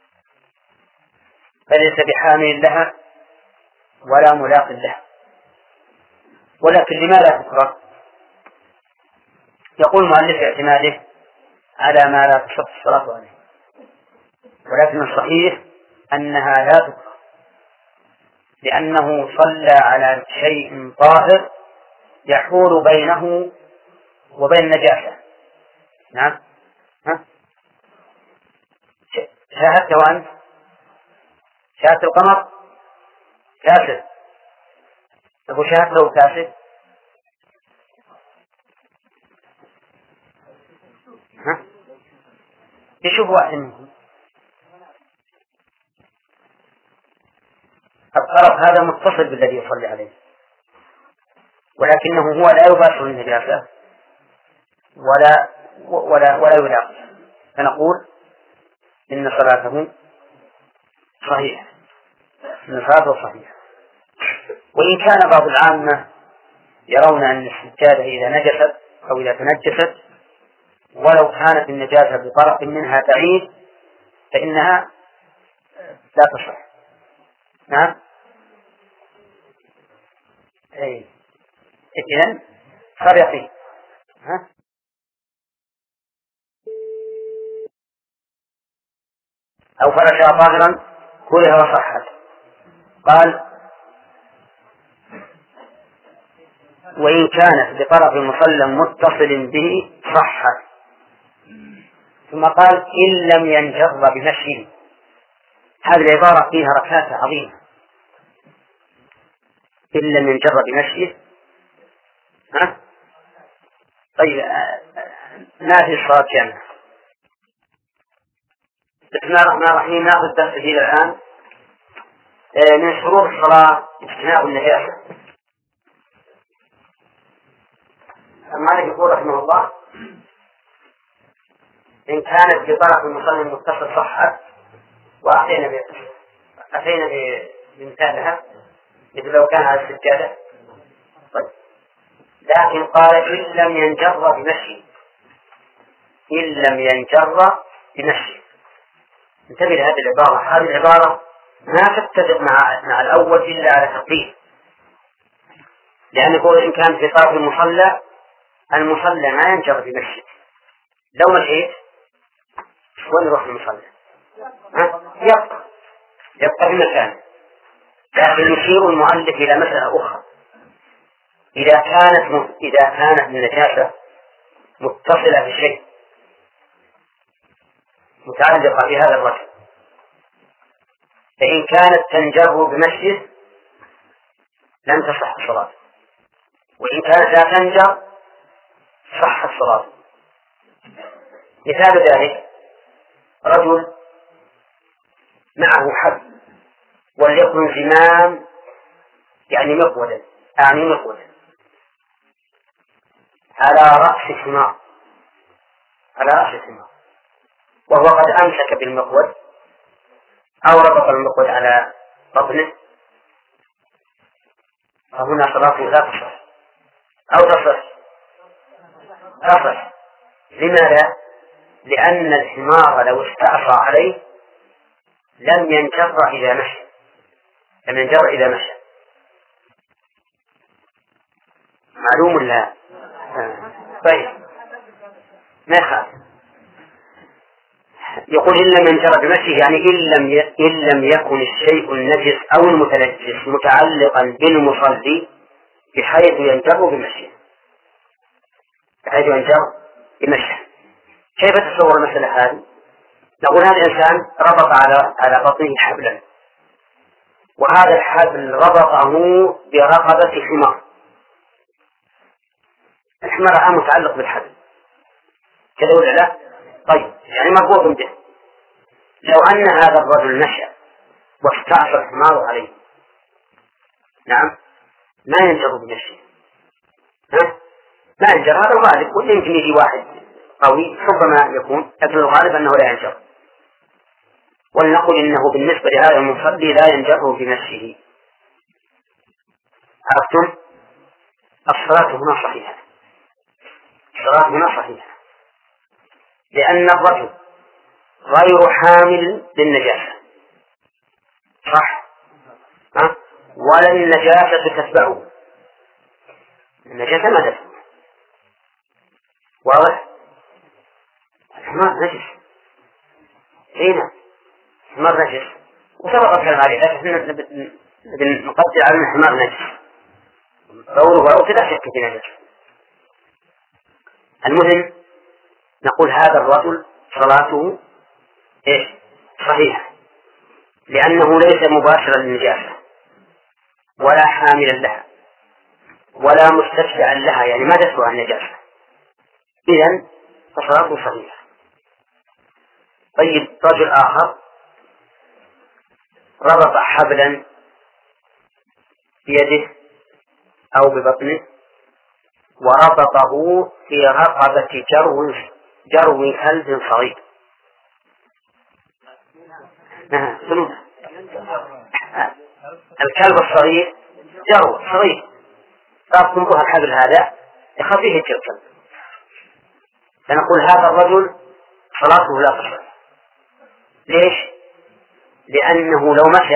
فليس بحامل لها ولا ملاق لها. ولكن لماذا تكره؟ يقول المؤلف اعتماده على ما لا تصح الصلاة عليه، ولكن الصحيح أنها لا تكره لأنه صلى على شيء طاهر يحول بينه وبين النجاسة. نعم، شاهدت وأنت شاهدت القمر كاسد، أقول شاهدته كاسد، يشوف واحد منهم. الطرف هذا متصل بالذي يصلي عليه، ولكنه هو لا يباشر النجاسة ولا يلاقي، فنقول إن صلاته صحيحة. صلاته صحيحة. وإن كان بعض العامة يرون أن السجادة إذا نجست أو إذا تنجست ولو كانت النجاسة بطرف منها بعيد فإنها لا تصح. نعم. إذن فرقي أو فرشها طاهرا كلها وصحت. قال وإن كانت بطرف مصلى متصل به صحت. ثم قال إن لم ينجر بمشيه. هذه العبارة فيها ركاسة عظيمة. إن لم ينجر بمشيه. طيب نادي الصلاة جامعة. بسم الله الرحمن الرحيم. نأخذ الدرس الجديد الآن. من شروط الصلاة اجتناب النجاسة. مالك يقول رحمه الله إن كانت بطرف المصلي المتصل صحت. وأتينا بمثالها مثل لو كان على السجادة. طيب. لكن قال إن لم ينجر بمشي. إن لم ينجر بمشي. انتبه لهذه العبارة. هذه العبارة ما تتفق مع الأول إلا على تقدير. لأن يقول إن كان في طرف المصلى ما ينجر بمشي. لو مشيت وين يروح المصلى؟ يبقى في مكانه. لكن يشير المؤلف إلى مسألة أخرى. إذا كانت النجاسة متصلة بشيء متعلقة بهذا الرجل فإن كانت تنجر بمشيه لم تصح الصلاة. وإن كانت لا تنجر صح الصلاة. مثال ذلك رجل معه حبل وليكن زمام يعني مقودا على رأس حمار وهو قد أمسك بالمقود أو ربط المقود على بطنه فهنا صلاته لا تصح أو تصح. لماذا؟ لأن الحمار لو استعصى عليه لم ينجر إذا مشى. معلوم لا. طيب ما يخاف. يقول إن لم ينجر بمشيه يعني إن لم يكن الشيء النجس أو المتنجس متعلقا بالمصلي بحيث ينجر بمشيه. كيف تتصور المسألة هذه؟ نقول هذا الإنسان ربط على بطنه حبلا وهذا الحبل ربطه برقبة حمار. الحمار الآن متعلق بالحبل كذا ولا لا؟ طيب يعني مربوط به. لو أن هذا الرجل مشى واستعصى الحمار عليه نعم ما ينجر بمشيه. ما ينجر. هذا الغالب. ويمكن يجي واحد قوي ربما يكون لكن الغالب أنه لا ينجر. ولنقل إنه بالنسبة لهذا المصلي لا ينجر بنفسه. عرفتم؟ الصلاة هنا صحيحة لأن الرجل غير حامل للنجاسة صح؟ ولا النجاسة تتبعه. النجاسة ما تتبعه. واضح؟ الحمار نجس. هنا الحمار نجس وسبق الكلام عليه لكن نقدر على أن الحمار نجس بوله أو كذا شك في نجس. المهم نقول هذا الرجل صلاته صحيحة لأنه ليس مباشرا للنجاسة ولا حاملا لها ولا مستشفعا لها يعني ما تسوى النجاسة. إذن فصلاته صحيحة. طيب رجل آخر ربط حبلا بيده أو ببطنه وربطه في رقبة جرو كلب صغير. الكلب الصغير جرو صغير صار تنبه الحبل هذا يخفيه الكلب، فنقول هذا الرجل صلاته لا تصح. ليش؟ لأنه لو مشى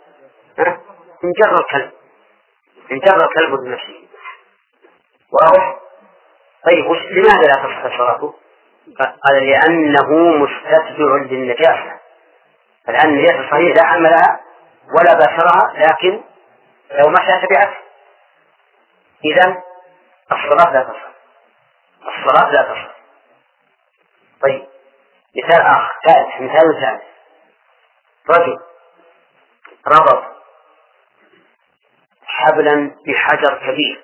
انجر الكلب بنفسه. واضح؟ طيب لماذا لا تصح صلاته؟ قال لأنه مستتبع للنجاسة. الآن النجاسة الصحيح لا حملها ولا باشرها، لكن لو مشى تبعته، إذن الصلاة لا تصح. طيب مثال آخر مثال رجل ربط حبلا بحجر كبير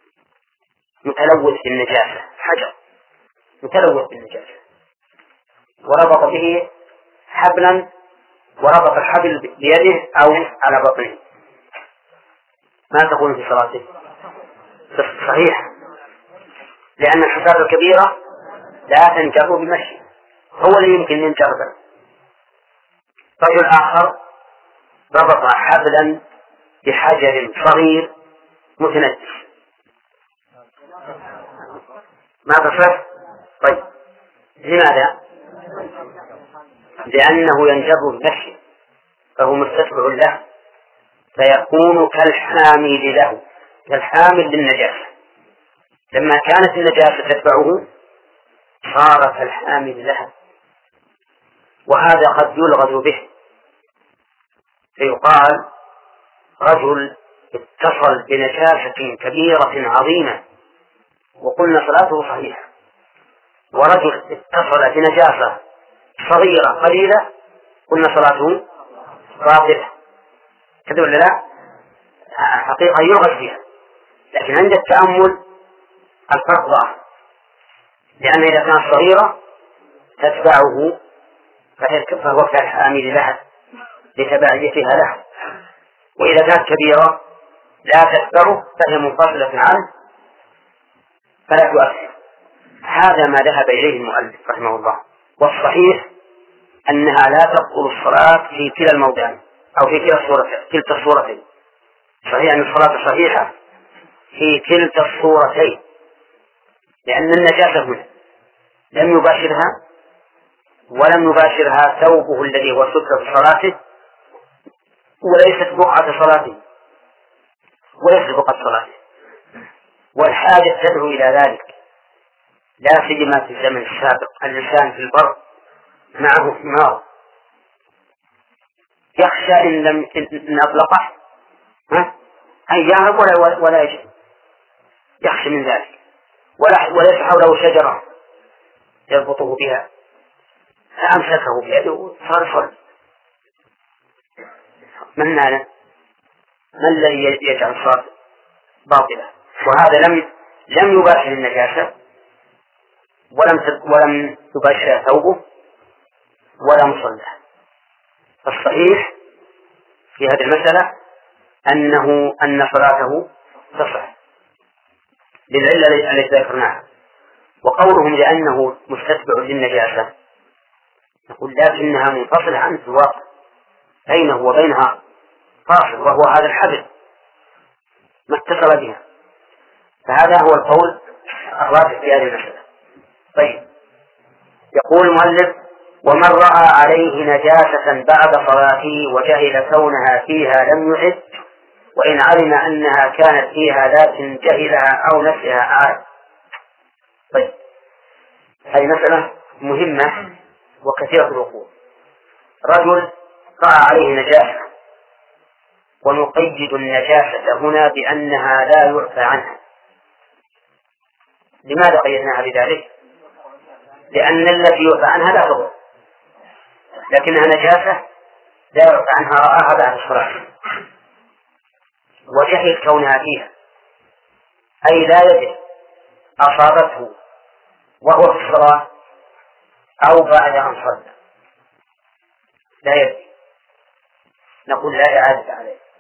متلوث بالنجاسة، حجر متلوث بالنجاسة، وربط به حبلا، وربط الحبل بيده أو على بطنه، ما تقول في صلاته؟ صحيح، لأن الحجارة الكبيرة لا تنجر بمشي، هو اللي يمكن ينجر به. رجل آخر ربط حبلا بحجر صغير متنجس، ما تصح. طيب لماذا؟ لأنه ينجر بمشي فهو مستتبع له، فيكون كالحامل للنجاسة. لما كانت النجاسة تتبعه صار كالحامل لها، وهذا قد يلغز به، فيقال رجل اتصل بنجاسة كبيرة عظيمة وقلنا صلاته صحيحة، ورجل اتصل بنجاسة صغيرة قليلة قلنا صلاته باطلة. كذا ولا لا؟ حقيقة يلغز فيها، لكن عند التأمل الفرق ظاهر، لأن إذا كانت صغيرة تتبعه فهو كالحامل لها لتبعيتها له، وإذا كانت كبيرة لا تتبعه فهي منفصلة عنه فلا تؤثر. هذا ما ذهب إليه المؤلف رحمه الله، والصحيح أنها لا تبطل الصلاة في كلا الموضعين أو في كلتا الصورتين. صحيح أن الصلاة صحيحة في كلتا الصورتين، لأن النجاسة هنا لم يباشرها ثوبه الذي هو سترة صلاته، وليست بقعة صلاته، والحاجة تدعو إلى ذلك، لا سيما في الزمن السابق الإنسان في البر معه ثمار يخشى إن أطلقه أن يهرب ولا يجب، يخشى من ذلك، وليس حوله شجرة يربطه بها، فأمسكه بيده صار من هذا؟ ما الذي يجعل الصلاة باطلة؟ وهذا لم يباشر النجاسة ولم يباشر ثوبه ولم صلى. الصحيح في هذه المسألة أن صلاته تصح للعلة التي ذكرناها. وقولهم لأنه مستتبع للنجاسة نقول لكنها منفصلة عن الواقع، بينه وبينها فاصل وهو هذا الحبل ما اتصل بها، فهذا هو القول الراجح في هذه المسألة. طيب يقول المؤلف: ومن رأى عليه نجاسة بعد صلاته وجهل كونها فيها لم يعد، وإن علم أنها كانت فيها لكن جهلها أو نسيها أعاد. طيب هذه مسألة مهمة وكثيرة الوقوع. رجل رأى عليه نجاسة، ونقيد النجاسة هنا بأنها لا يعفى عنها. لماذا قيدناها بذلك؟ لأن التي يعفى عنها لا تضر، لكنها نجاسة لا يعفى عنها رآها بعد الصلاة وجهل كونها فيها، أي لا يدري أصابته وهو في الصلاة أو بعد أن صلى، لا يدري، نقول لا إعادة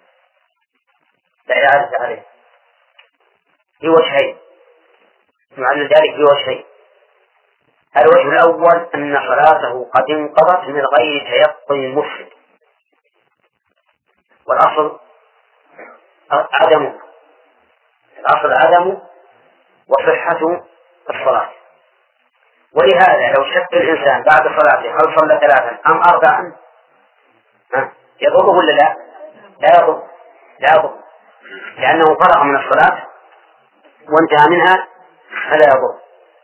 عليه في وجهين، معنى ذلك في وجهين. الوجه الأول أن صلاته قد انقضت من غير تيقن المفسد، والأصل عدمه، الأصل عدمه وصحة الصلاة. ولهذا لو شك الإنسان بعد صلاته هل صلى 3 أم 4 يضره ولا لا؟ لا يضر لأنه فرغ من الصلاة وانتهى منها فلا يضر.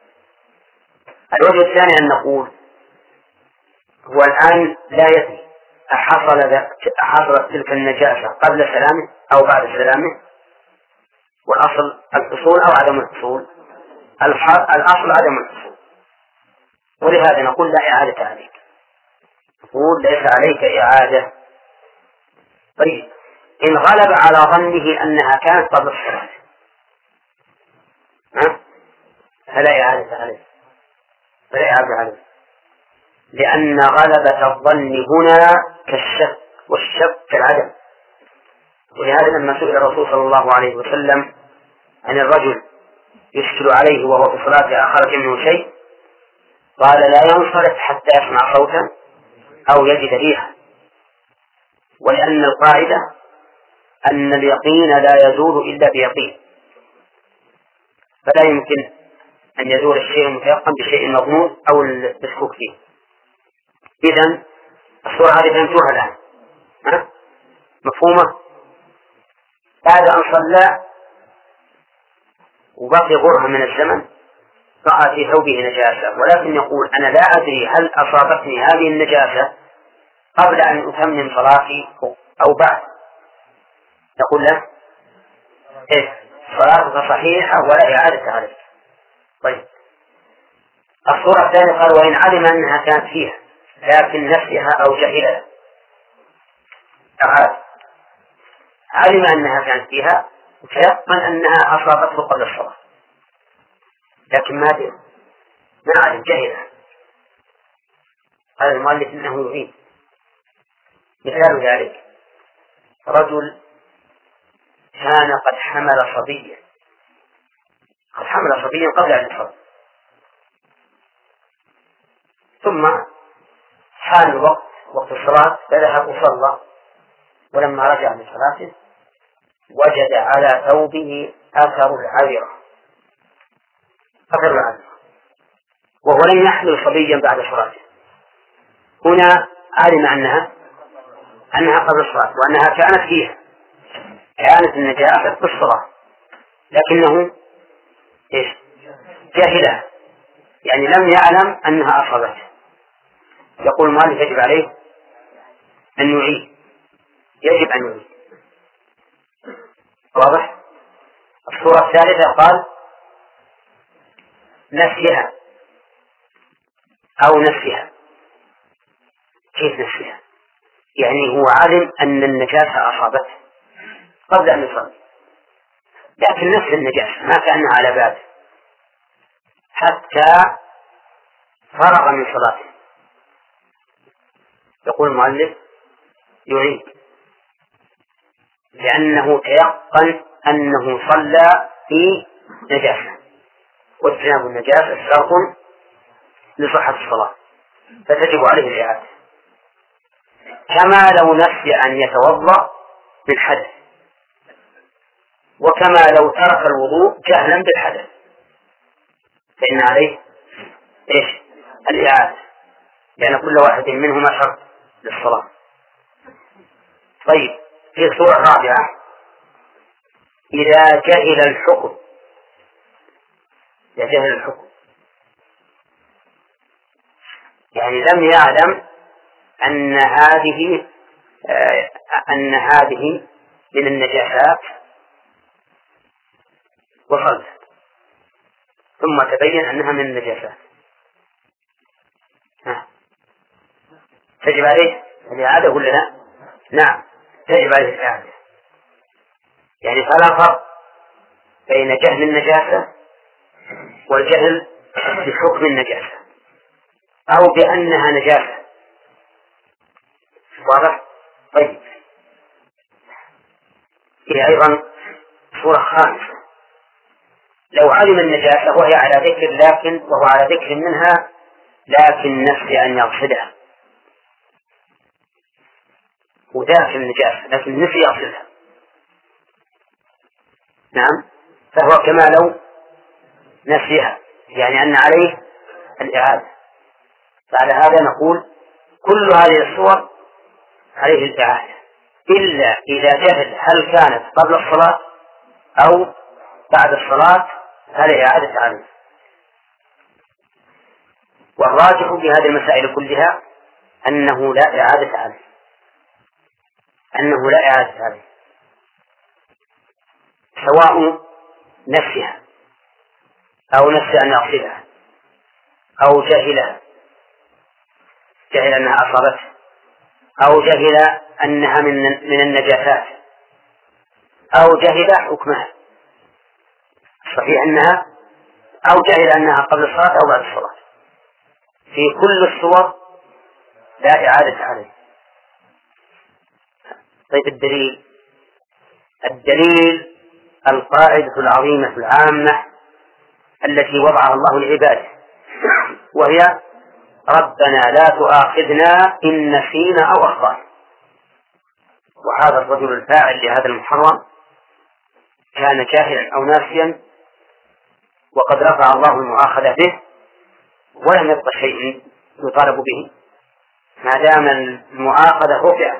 الوجه الثاني أن نقول هو الآن لا يدري أحصلت تلك النجاسة قبل سلامه أو بعد سلامه، والأصل الحصول أو عدم الحصول، الأصل عدم الحصول. ولهذا نقول لا إعادة عليك، نقول ليس عليك إعادة. طيب إن غلب على ظنه أنها كانت قبل الصلاة فلا إعادة عليه، لأن غلبة الظن هنا كالشك، والشك كالعدم. ولهذا لما سئل الرسول صلى الله عليه وسلم عن الرجل يشكل عليه وهو في صلاته أخرج منه شيء، قال لا ينصرف حتى يسمع صوتا أو يجد ريحا، ولأن القاعدة أن اليقين لا يزول إلا بيقين، فلا يمكن أن يزول الشيء المتيقن بشيء مظنون أو المشكوك فيه. إذن الصورة هذه فهمتوها الآن؟ مفهومة؟ بعد أن صلى وبقي غرفة من الزمن رأى في ثوبه نجاسة، ولكن يقول أنا لا أدري هل أصابتني هذه النجاسة قبل أن أتمم صلاتي أو بعد، نقول له صلاتك صحيحة ولا إعادة عليك. طيب الصورة الثانية قال وإن علم أنها كانت فيها لكن نسيها أو جهلها، علم أنها كانت فيها وتيقن أنها أصابته قبل الصلاة لكن ما علم، جهلها. قال المؤلف إنه يعيد. مثال ذلك رجل كان قد حمل صبيا قبل أن يصلي، ثم حان وقت الصلاة فذهب وصلى، ولما رجع من صلاته وجد على ثوبه أثر العذرة وهو لم يحمل صبيا بعد صلاته. هنا علم أنها قبل الصلاة وأنها كانت فيها، كانت النجاسة في الصلاة، لكنه جاهلها، يعني لم يعلم أنها أصابته. يقول المؤلف يجب عليه أن يعيد، واضح؟ الصورة الثالثة قال نسيها أو نسيها. كيف نسيها؟ يعني هو علم أن النجاسة أصابته قبل أن يصلي، لكن نسي النجاسة ما كأنها على باله حتى فرغ من صلاته. يقول المؤلف يعيد لأنه تيقن أنه صلى في نجاسة، واجتناب النجاسة شرط لصحة الصلاة فتجب عليه الإعادة، كما لو نسي أن يتوضأ من حدث، وكما لو ترك الوضوء جهلا بالحدث فإن عليه الإعادة، لأن كل واحد منهما شرط للصلاة. طيب في الصورة الرابعة إذا جهل الحكم، يعني لم يعلم أن هذه من النجاسات وصلت، ثم تبين أنها من النجاسات، تجب عليه الإعادة ولا لا؟ نعم تجب عليه الإعادة. يعني فلا فرق بين جهل النجاسة والجهل بحكم النجاسة أو بأنها نجاسة، واضح؟ طيب هي أيضا صورة خامسة، لو علم النجاسة وهو على ذكر منها لكن نسي أن يغسلها، وداخل النجاسة لكن نسي يغسلها، نعم، فهو كما لو نسيها، يعني أن عليه الإعادة. فعلى هذا نقول كل هذه الصور عليه الإعادة، إلا إذا جهل هل كانت قبل الصلاة أو بعد الصلاة فلا إعادة عليه. والراجح في هذه المسائل كلها أنه لا إعادة عليه، أنه لا إعادة عليه، سواء نسيها أو نسي أن يغسلها أو جهل أنها أصابته أو جهل أنها من النجاسات أو جهل حكمها، صحيح أنها أو جهل أنها قبل الصلاة أو بعد الصلاة، في كل الصور لا إعادة عليه. طيب الدليل القاعدة العظيمة العامة التي وضعها الله لعباده، وهي ربنا لا تؤاخذنا إن نسينا أو أخطأنا. وهذا الرجل الفاعل لهذا المحرم كان جاهلا أو ناسيا، وقد رفع الله المؤاخذة به ولم يبق شيء يطالب به، ما دام المؤاخذة رفعت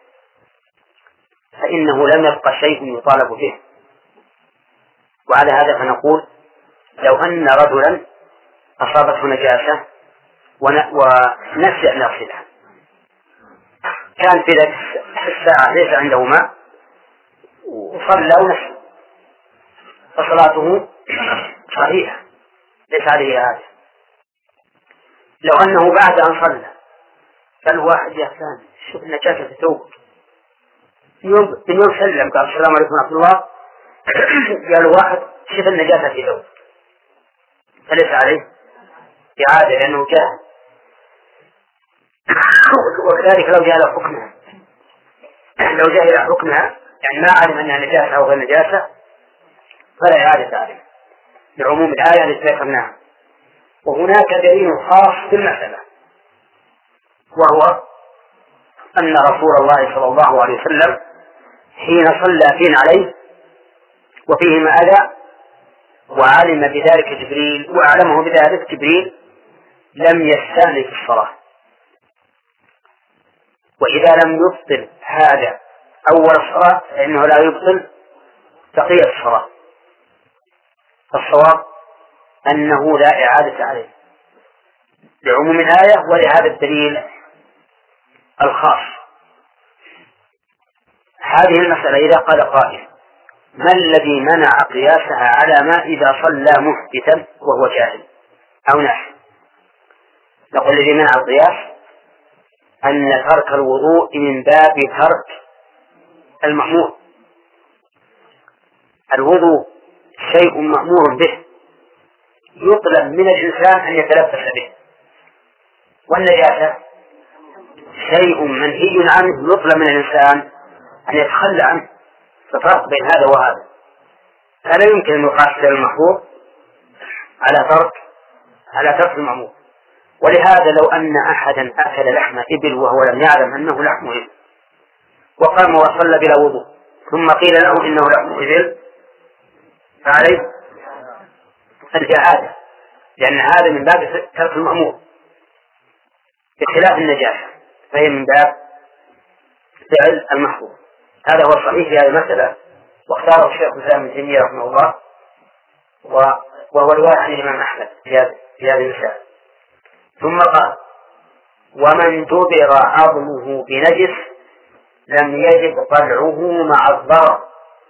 فإنه لم يبق شيء يطالب به. وعلى هذا فنقول لو أن رجلا أصابته نجاسة ونسي أن يغسلها، كان في ذلك الساعة ليس عنده ماء وصلى ونسي، فصلاته صحيحة ليس عليه إعادة. لو أنه بعد أن صلى فالواحد يا فلان شوف النجاسة في ثوبك، يوم سلم قال السلام عليكم ورحمة الله، قال واحد شوف النجاسة في ثوبك، فليس عليه إعادة لأنه جاهل. وكذلك لو جهل حكمها يعني ما علم أنها نجاسة أو غير نجاسة فلا إعادة عليه لعموم الآية التي ذكرناها. وهناك دليل خاص في المسألة، وهو أن رسول الله صلى الله عليه وسلم حين صلى فينا عليه وفيهما أذى وعلم بذلك جبريل وأعلمه بذلك جبريل لم يستأنف الصلاة، وإذا لم يبطل هذا أول الصلاة فإنه لا يبطل بقية الصلاة. فالصواب أنه لا إعادة عليه لعموم الآية ولهذا الدليل الخاص. هذه المسألة إذا قال قائل ما الذي منع قياسها على ما إذا صلى محدثا وهو جاهل أو ناحي؟ نقول الذي منع القياس أن ترك الوضوء من باب ترك المأمور. الوضوء شيء مأمور به يطلب من الإنسان أن يتلبس به، والنجاسة شيء منهي عنه يطلب من الإنسان أن يتخلى عنه. ففرق بين هذا وهذا، فلا يمكن أن يقاس المحظور على ترك المأمور. ولهذا لو أن أحدا أكل لحم إبل وهو لم يعلم أنه لحم إبل وقام وصلى بلا وضوء ثم قيل له إنه لحم إبل فعليه الإعادة، لأن هذا من باب ترك المأمور بخلاف النجاسة فهي من باب فعل المحظور. هذا هو الصحيح في هذه المسألة، واختاره الشيخ الإسلام ابن تيمية رحمه الله، وهو رواية عن الإمام أحمد في هذه المسألة. ثم قال ومن جبر عظمه بنجس لم يجب قلعه مع الضرر.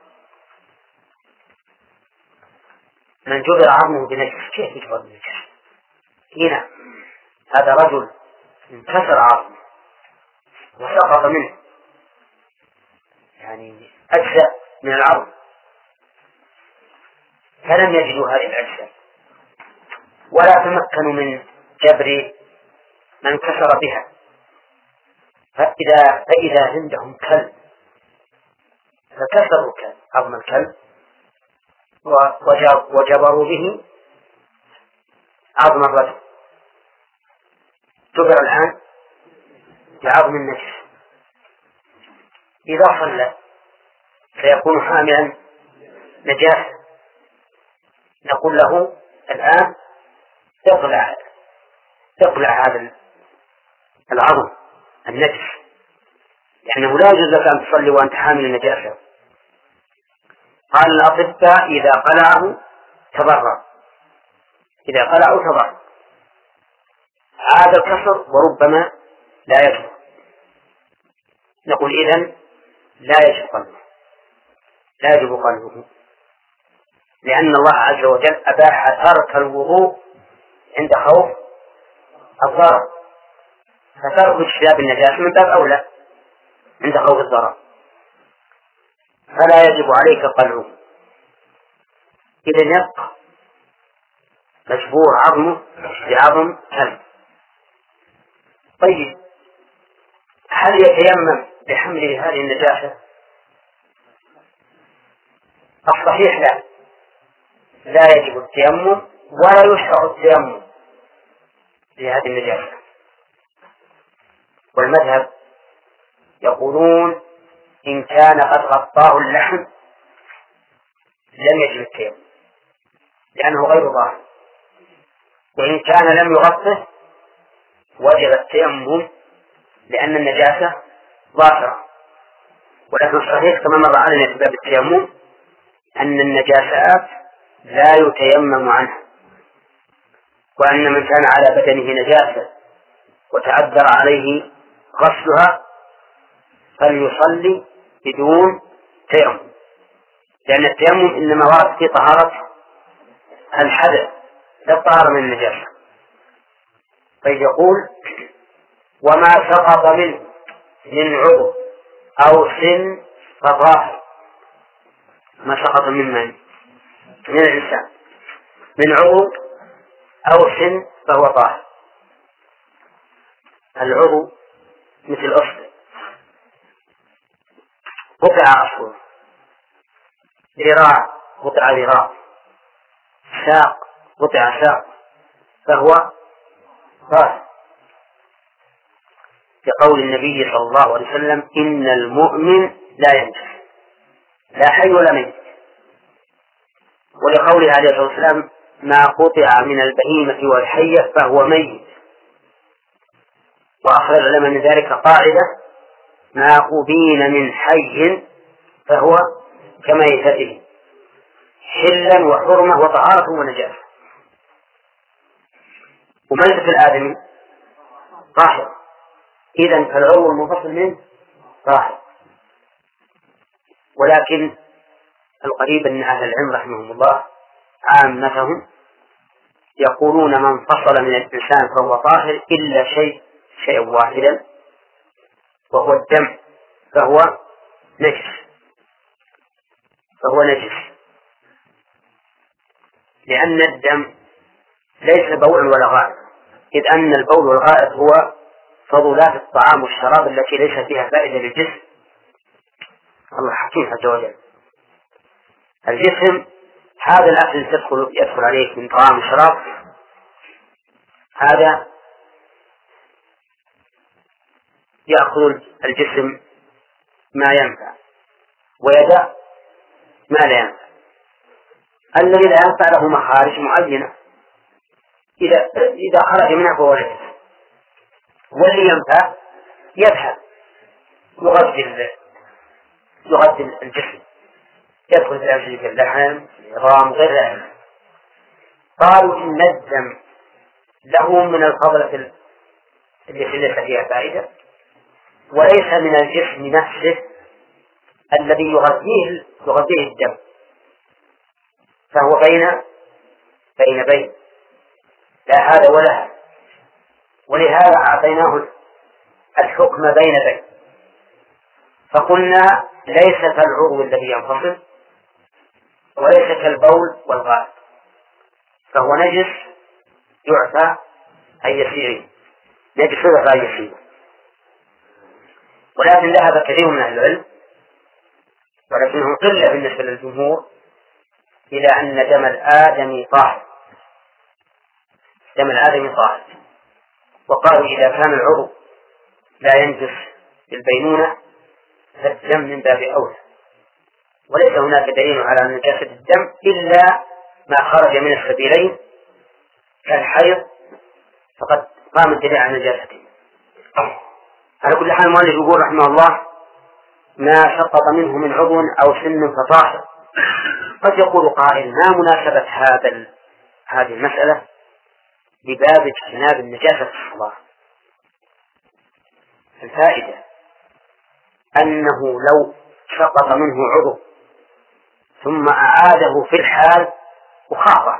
من جبر عظمه بنجس كيف يجبر بنجس؟ هنا هذا رجل انكسر عظمه وسقط منه، يعني أجزاء من العظم، فلم يجدوا هذه الأجزاء ولا تمكنوا من جبر من كسر بها. فإذا عندهم كلب فكسروا عظم الكلب وجبروا به عظم الرجل، جبر الآن بعظم النجس. إذا صلى فيكون حاملا نجاسة، نقول له الآن اقلع هذا العظم النجس، لأنه لا يجوز لك أن تصلي وأنت حامل نجاسة. قال الأطباء إذا قلعه تضرر، إذا قلعه تضرر، عاد الكسر وربما لا يجب. نقول إذن لا يجب قلبه، لا يجب قلبه، لأن الله عز وجل أباح ترك الوضوء عند خوف الضرر، فترك اجتناب النجاسة من باب أولى عند خوف الضرر، فلا يجب عليك قلعه. إذن يبقى مشبوه عظمه بعظم كلب. طيب هل يتيمم بحمله هذه النجاسة؟ الصحيح لا يجب التيمم ولا يشرع التيمم لهذه النجاسة. والمذهب يقولون إن كان قد غطاه اللحم لم يجب التيمم لأنه غير ظاهر، وإن كان لم يغطه وجب التيمم لأن النجاسة ظاهرة. ولكن الصحيح كما مر علينا في باب التيمم أن النجاسات لا يتيمم عنها، وأن من كان على بدنه نجاسة وتعذر عليه غسلها فليصلي بدون تيمم، لأن التيمم إنما ورد في طهارة الحدث لا الطهارة من النجاسة. طيب يقول وما سقط منه من عضو أو سن فطاهر. ما سقط من الإنسان من عضو أو سن فهو طاهر. العضو مثل أصل قطع أصل، ذراع قطع ذراع، ساق قطع ساق، فهو طاهر، كقول النبي صلى الله عليه وسلم إن المؤمن لا ينجس لا حي ولا ميت، ولقوله عليه الصلاة والسلام ما قطع من البهيمة والحية فهو ميت. وأخرج العلماء من ذلك قاعدة ما أبين من حي فهو كميتته حلا وحرمة وطهارة ونجاسة. وميتة الآدمي طاهر، إذن فالعضو المنفصل منه طاهر. ولكن القريب أن أهل العلم رحمهم الله عامتهم يقولون من فصل من الإنسان فهو طاهر إلا شيء واحدا وهو الدم، فهو نجس لأن الدم ليس بول ولا غائط، إذ أن البول والغائط هو فضلات الطعام والشراب التي ليس فيها فائدة للجسم. الله حكيم عز وجل. الجسم هذا الأكل يدخل عليك من طعام وشراب، هذا يأخذ الجسم ما ينفع ويدع ما لا ينفع. الذي لا ينفع له مخارج معينة، إذا خرج منها فهو نجس، والذي ينفع يذهب يغذي الجسم، يدخل في الأمشية اللحم العظام غير ذلك. قالوا إن الدم له من الفضلة التي ليس فيها فائدة، وليس من الجسم نفسه الذي يغذيه الدم، فهو بين لا هذا ولا هذا، ولهذا أعطيناه الحكم بين فقلنا ليس كالعضو الذي ينفصل وليس كالبول والغائط، فهو نجس يعفى أن يسير، نجس يعفى أن يسير. ولكن ذهب كثير من أهل العلم ولكنه قلة بالنسبة للجمهور إلى أن دم الآدمي طاهر، وقالوا إذا كان العضو لا ينجس بالبينونة فالدم من باب أولى، وليس هناك دليل على نجاسة الدم إلا ما خرج من السبيلين كالحيض، فقد قام الدليل على نجاسته. على كل حال المؤلف يقول رحمه الله: ما سقط منه من عضو أو سن فطاهر. قد يقول قائل: ما مناسبة هذه المسألة بباب اجتناب النجاسة في الصلاة؟ الفائدة أنه لو سقط منه عضو ثم أعاده في الحال وخاطأ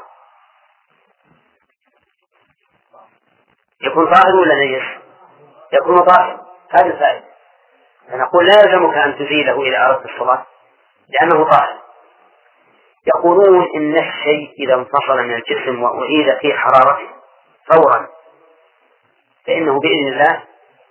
يكون طاهر ولا نجس؟ يكون طاهر. هذه الفائدة. فنقول لا يلزمك أن تزيله إذا أردت الصلاة لأنه طاهر. يقولون إن الشيء إذا انفصل من الجسم وأعيد في حرارته فورا فإنه بإذن الله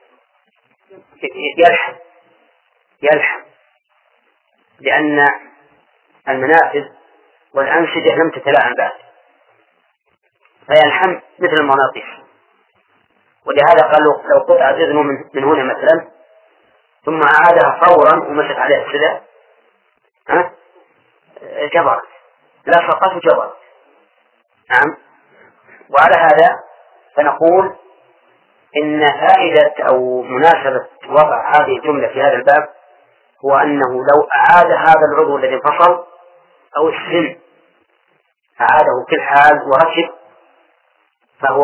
يلحم، لأن المنافذ والأنسجة لم تتلاعن بعد، فيلحم مثل المغناطيس. ولهذا قالوا لو قطع إذنه من هنا مثلا ثم أعادها فورا ومشت عليه السدى جبرت، لا سقط جبرت. نعم. وعلى هذا فنقول إن فائدة أو مناسبة وضع هذه الجملة في هذا الباب هو أنه لو أعاد هذا العضو الذي انفصل أو السن أعاده في الحال وركب فهو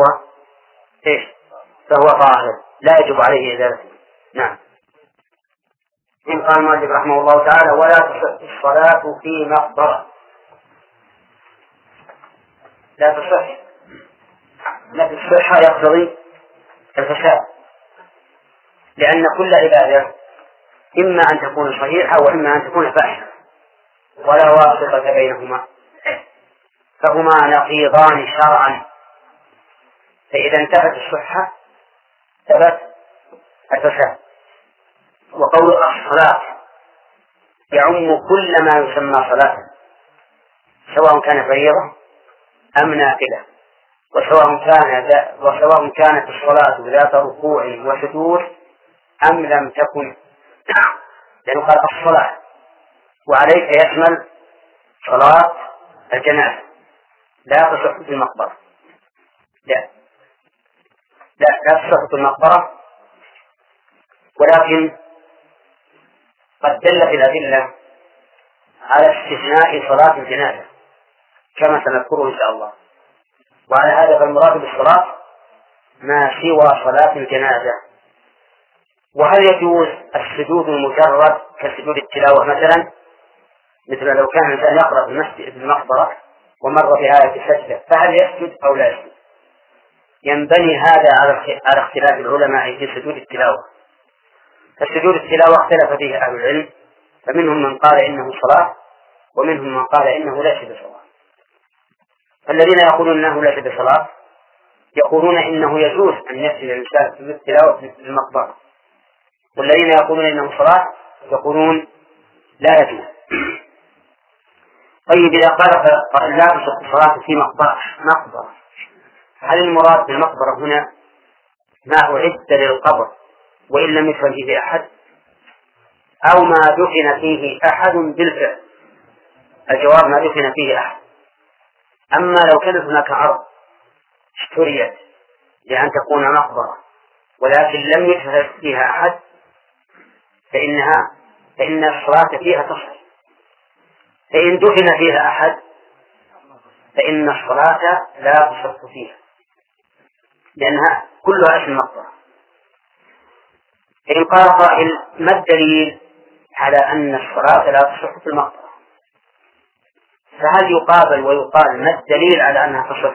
طاهر لا يجب عليه إزالته. نعم. إن قال المؤلف رحمه الله تعالى: ولا تصح الصلاة في مقبرة. لا تصح، لكن الصحة يقتضي الفساد، لأن كل عبادة إما أن تكون صحيحة وإما أن تكون فاحشة ولا واسطة بينهما، فهما نقيضان شرعا. فإذا انتهت الصحة ثبت الفساد. وقول الصلاة يعم كل ما يسمى صلاة، سواء كان فريضة أم نافلة، وسواء كانت الصلاة ذات ركوع وسجود أم لم تكن، لأنه قال الصلاة وعليك يشمل صلاة الجنازة لا تصح في المقبرة. لا تصح في المقبرة، ولكن قد دلت الأدلة على استثناء صلاة الجنازة كما سنذكره إن شاء الله. وعلى هذا فالمراد بالصلاة ما سوى صلاة الجنازة. وهل يجوز السجود المجرد كسجود التلاوة مثلا، مثل لو كان الإنسان يقرأ في المسجد في المقبرة ومر بآية سجدة فهل يسجد أو لا يسجد؟ ينبني هذا على اختلاف العلماء في سجود التلاوة. فسجود التلاوة اختلف فيه أهل العلم، فمنهم من قال إنه صلاة ومنهم من قال إنه ليس بصلاة. فالذين يقولون إنه ليس بصلاة يقولون إنه يجوز أن يسجد الإنسان سجود التلاوة في المقبرة، والذين يقولون إنه صلاة يقولون لا يجوز. طيب إذا قال لا تصح الصلاة في مقبرة، هل المراد بالمقبرة هنا ما أعد للقبر وإن لم يدفن فيه أحد، أو ما دفن فيه أحد بالفعل؟ الجواب ما دفن فيه أحد. أما لو كانت هناك أرض اشتريت لأن تكون مقبرة ولكن لم يدفن فيها أحد فإن الصلاة فيها تصح. فإن دفن فيها أحد فإن الصلاة لا تصح فيها لأنها كلها اسم مقبرة. إن قال قائل: ما الدليل على أن الصلاة لا تصح في المقبرة؟ فهل يقابل ويقال ما الدليل على أنها تصح؟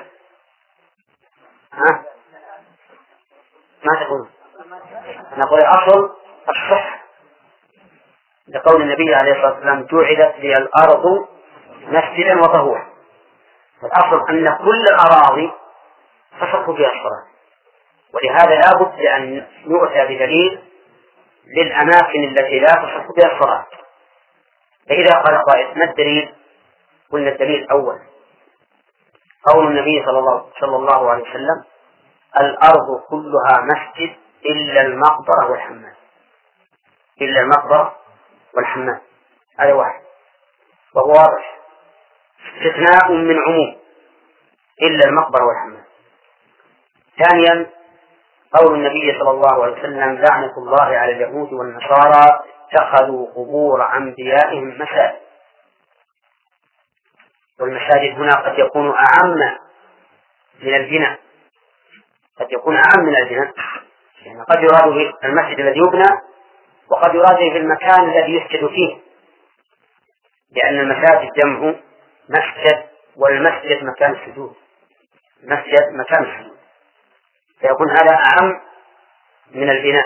ما تقول؟ نقول الأصل الصح، لقول النبي عليه الصلاة والسلام: جعلت لي الأرض مسجدا وطهورا. الأصل أن كل الأراضي تصح فيها الصلاة، ولهذا لا بد أن يؤتى بدليل للأماكن التي لا تصح فيها الصلاة. فإذا قال قائل: ما الدليل؟ قلنا الدليل الأول قول النبي صلى الله عليه وسلم: الأرض كلها مسجد إلا المقبرة والحمام. إلا المقبرة والحمام، هذا واحد وهو واضح، استثناء من عموم إلا المقبرة والحمام. ثانيا قول النبي صلى الله عليه وسلم: لعنة الله على اليهود والنصارى اتخذوا قبور أنبيائهم مساجد. والمساجد هنا قد يكون أعم من البناء، قد يكون أعم من البناء، يعني قد يراد به المسجد الذي يبنى، وقد يراد به المكان الذي يسجد فيه، لأن المساجد جمع مسجد، والمسجد مكان السجود، مسجد مكان السجود، فيكون هذا أعم من البناء.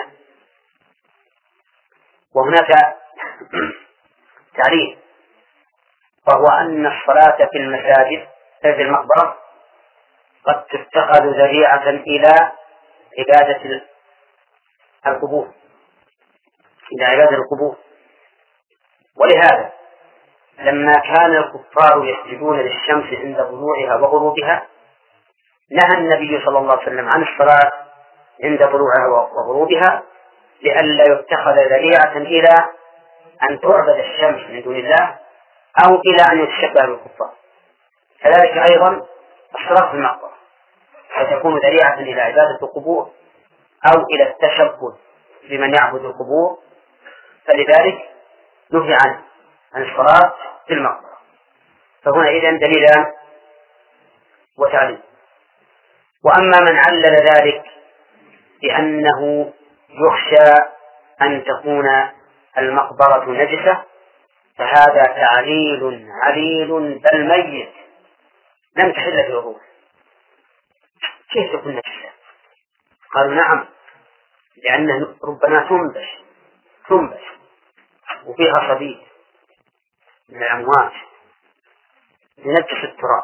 وهناك تعليل، وهو أن الصلاة في المساجد في المقبرة قد تتخذ ذريعة إلى عبادة القبور، إلى عبادة القبور. ولهذا لما كان الكفار يسجدون للشمس عند طلوعها وغروبها نهى النبي صلى الله عليه وسلم عن الصلاة عند طلوعها وغروبها، لئلا يتخذ ذريعة إلى أن تعبد الشمس من دون الله أو إلى أن يتشبه بالكفار. كذلك أيضا الصلاة في المقبرة قد تكون ذريعة إلى عبادة القبور أو إلى التشبه بمن يعبد القبور، فلذلك نهي عن الصلاة في المقبرة. فهنا إذن دليلان وتعليل. وأما من علل ذلك بأنه يخشى أن تكون المقبرة نجسة فهذا تعليل عليل بل ميت لم تحل في الروح. كيف تكون نجسة؟ قالوا نعم، لأنه ربما تنبش وفيها صديد من الأموات ينجس التراب.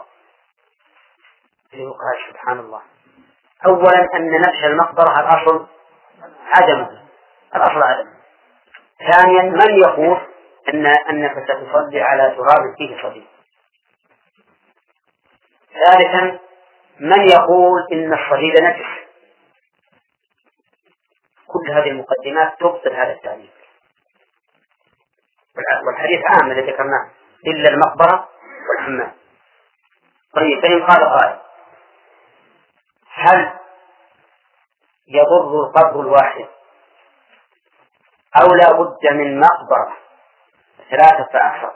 قال سبحان الله، أولا أن نبش المقبرة الأصل عدمه، الأصل عدمه. ثانيا من يقول أنك ستصلي على تراب فيه صديد. ثالثا من يقول إن الصديد نجس. كل هذه المقدمات تبطل هذا التعليل. والحديث عام الذي ذكرناه إلا المقبرة والحمام. طيب، فإن قال قائل: هل يضر القبر الواحد أو لا بد من مقبرة 3 فأكثر؟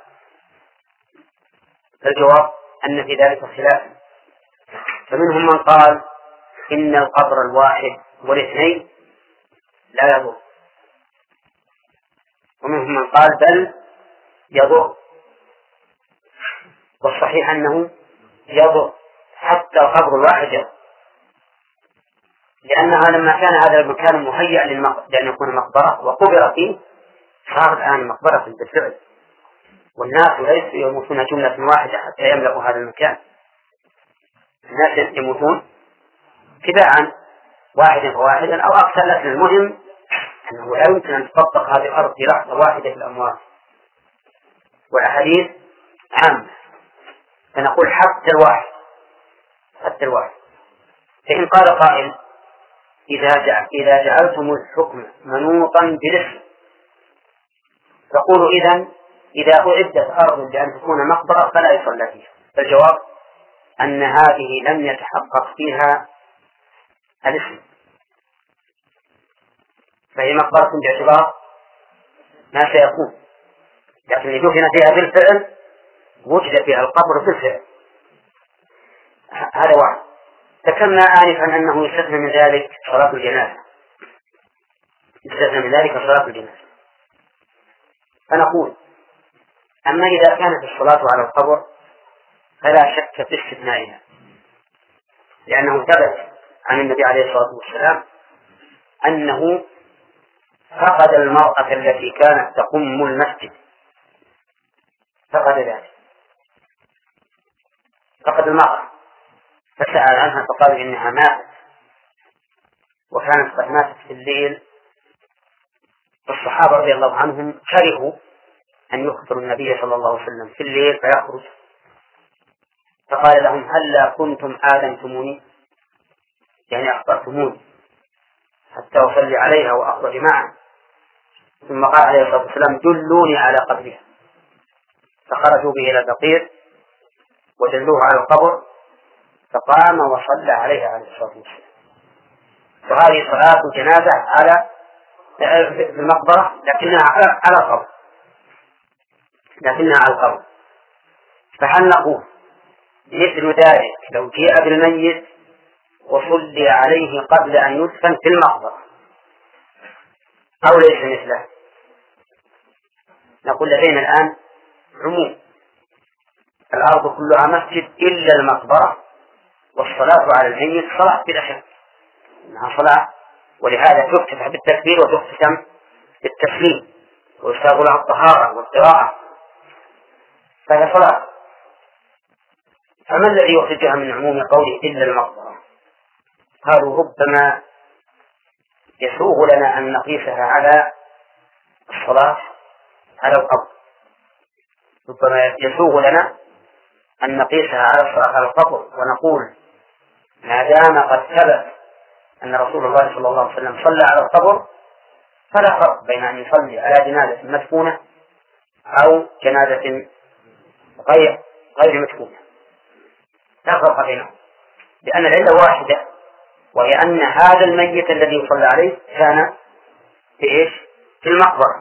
الجواب أن في ذلك خلاف، فمنهم من قال إن القبر الواحد والاثنين لا يضر، ومنهم من قال بل يضر، والصحيح أنه يضر حتى القبر الواحد يضر، لأنها لما كان هذا المكان مهيأ لأن يكون مقبرة وقبر فيه صار الآن مقبرة بالفعل، والناس ليسوا يموتون جملة واحدة حتى يملأوا هذا المكان. الناس يموتون تباعا واحدا فواحدا أو أكثر، لكن المهم أنه لا يمكن أن تطبق هذه الأرض في لحظة واحدة في الأموات، والأحاديث عامة، فنقول حتى الواحد. فإن قال قائل: إذا جعلتم الحكم منوطا بالاسم فقولوا إذا أعدت أرض لأن تكون مقبرة فلا يصلى فيها. فالجواب أن هذه لم يتحقق فيها الاسم، فهي مقبرة باعتبار ما سيكون، لكن إذا دفن فيها بالفعل وجد فيها القبر بالفعل. هذا واحد. ذكرنا آنفا أنه يستثنى من ذلك صلاة الجنازة، فنقول: أما إذا كانت الصلاة على القبر فلا شك في استثنائها، لأنه ثبت عن النبي عليه الصلاة والسلام أنه فقد المرأة التي كانت تقم المسجد، فقد ذلك، فقد المرأة، فسأل عنها فقال إنها ماتت، وكانت قد ماتت في الليل. والصحابة رضي الله عنهم كرهوا أن يخبروا النبي صلى الله عليه وسلم في الليل فيخرج، فقال لهم: هلا كنتم آذنتموني، يعني أخبرتموني حتى أصلي عليها وأخرج معها. ثم قال عليه الصلاة والسلام دلوني على قبرها، فخرجوا به إلى البقيع ودلوه على القبر فقام وصلى عليها عليه الصلاة والسلام. وهذه صلاة جنازة على في المقبرة لكنها على القبر، فهل نقول مثل ذلك لو جاء بالميت وصلي عليه قبل أن يدفن في المقبرة أو ليس مثله؟ نقول لدينا الآن عموم، الأرض كلها مسجد إلا المقبرة، والصلاة على الميت صلاة بلا شك إنها صلاة، ولهذا تفتتح بالتكبير وتختتم بالتسليم ويشتغل على الطهارة والقراءة، فهي صلاة. فما الذي يخرجها من عموم قوله إلا المقبرة؟ قالوا ربما يسوغ لنا أن نقيسها على الصلاة على القبر، ربما يسوغ لنا أن نقيسها على الصلاة على القبر ونقول ما دام قد ثبت أن رسول الله صلى الله عليه وسلم صلى على القبر فلا فرق بين أن يصلي على جنازة مدفونة أو جنازة غير مدفونة، لا فرق بينهم، لأن العلة واحدة، وهي أن هذا الميت الذي يصلى عليه كان في المقبرة،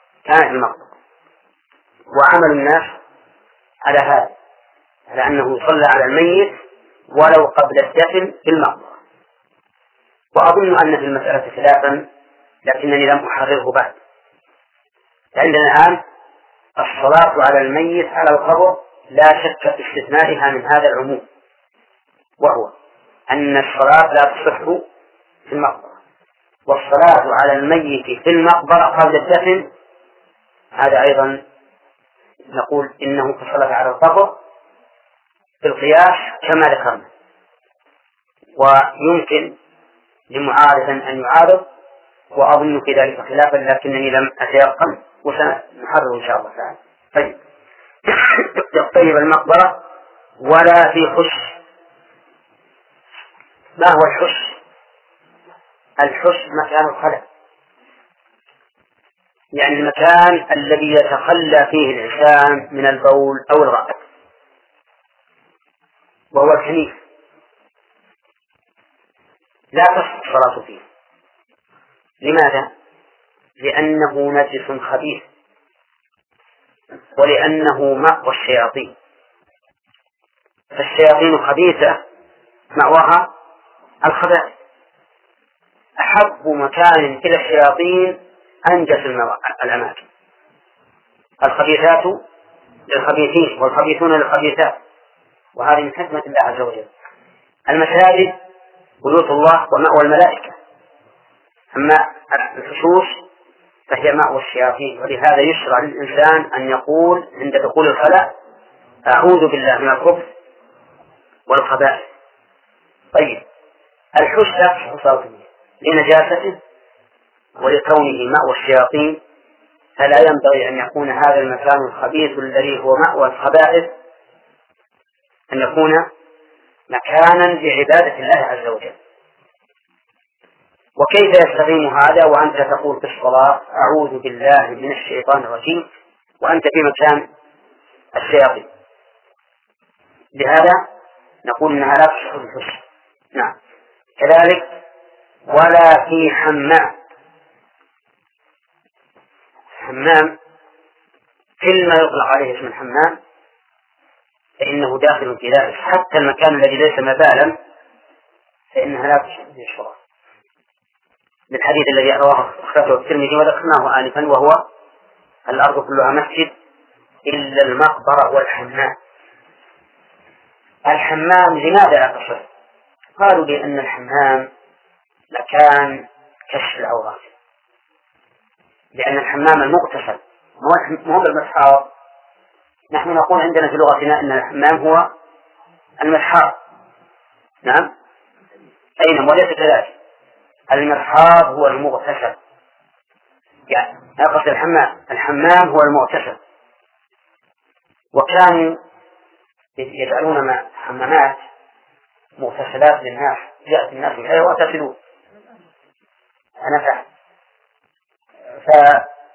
وعمل الناس على هذا، على أنه يصلى على الميت ولو قبل الدفن في المقبرة. وأظن أن في المسألة خلافا لكنني لم أحرره بعد. عندنا الآن الصلاة على الميت على القبر لا شك في استثنائها من هذا العموم، وهو أن الصلاة لا تصح في المقبرة، والصلاة على الميت في المقبرة قبل الدفن هذا أيضا نقول إنه كالصلاة على القبر في القياس كما ذكرنا، ويمكن لمعارض أن يعارض، وأظن في ذلك خلافا لكنني لم أتيقن وسنحرر إن شاء الله تعالى. طيب المقبرة ولا في حش. ما هو الحش؟ الحش مكان الخلع، يعني المكان الذي يتخلى فيه الإنسان من البول أو الغائط، وهو الكنيف لا تصح الصلاة فيه. لماذا؟ لأنه نجس خبيث، ولأنه مأوى الشياطين، فالشياطين خبيثة مأواها الخبائث، أحب مكان إلى الشياطين أنجس الأماكن، الخبيثات للخبيثين والخبيثون للخبيثات، وهذه من حكمة الله عز وجل. المساجد بيوت الله ومأوى الملائكة، أما الحشوش فهي مأوى الشياطين، ولهذا يشرع للإنسان أن يقول عند دخول الخلاء أعوذ بالله من الخبث والخبائث. طيب الحش لا تصح الصلاة لنجاسته ولكونه مأوى الشياطين، فلا ينبغي أن يكون هذا المكان الخبيث الذي هو مأوى الخبائث أن يكون مكانا لعبادة الله عز وجل. وكيف يستقيم هذا وأنت تقول في الصلاة أعوذ بالله من الشيطان الرجيم وأنت في مكان الشياطين؟ لهذا نقول إنها لا تصح الحش. نعم. كذلك ولا في حمام كل ما يطلق عليه اسم الحمام فإنه داخل في ذلك، حتى المكان الذي ليس مبالا فإنها لا تصح به الصلاة، بالحديث الذي رواه أخرجه الترمذي وذكرناه آنفا، وهو الأرض كلها مسجد إلا المقبرة والحمام. الحمام لماذا لا تصح؟ قالوا لأن الحمام مكان كشف العورات، لأن الحمام المغتسل مو بالمسحار. نحن نقول عندنا في لغتنا أن الحمام هو المسحار، نعم أين وليس كذلك، المسحار هو المغتسل، يعني أقصد الحمام هو المغتسل. وكانوا يجعلون حمامات مغتسلات للناس، يأتي الناس بها ويغتسلون. أنا فعل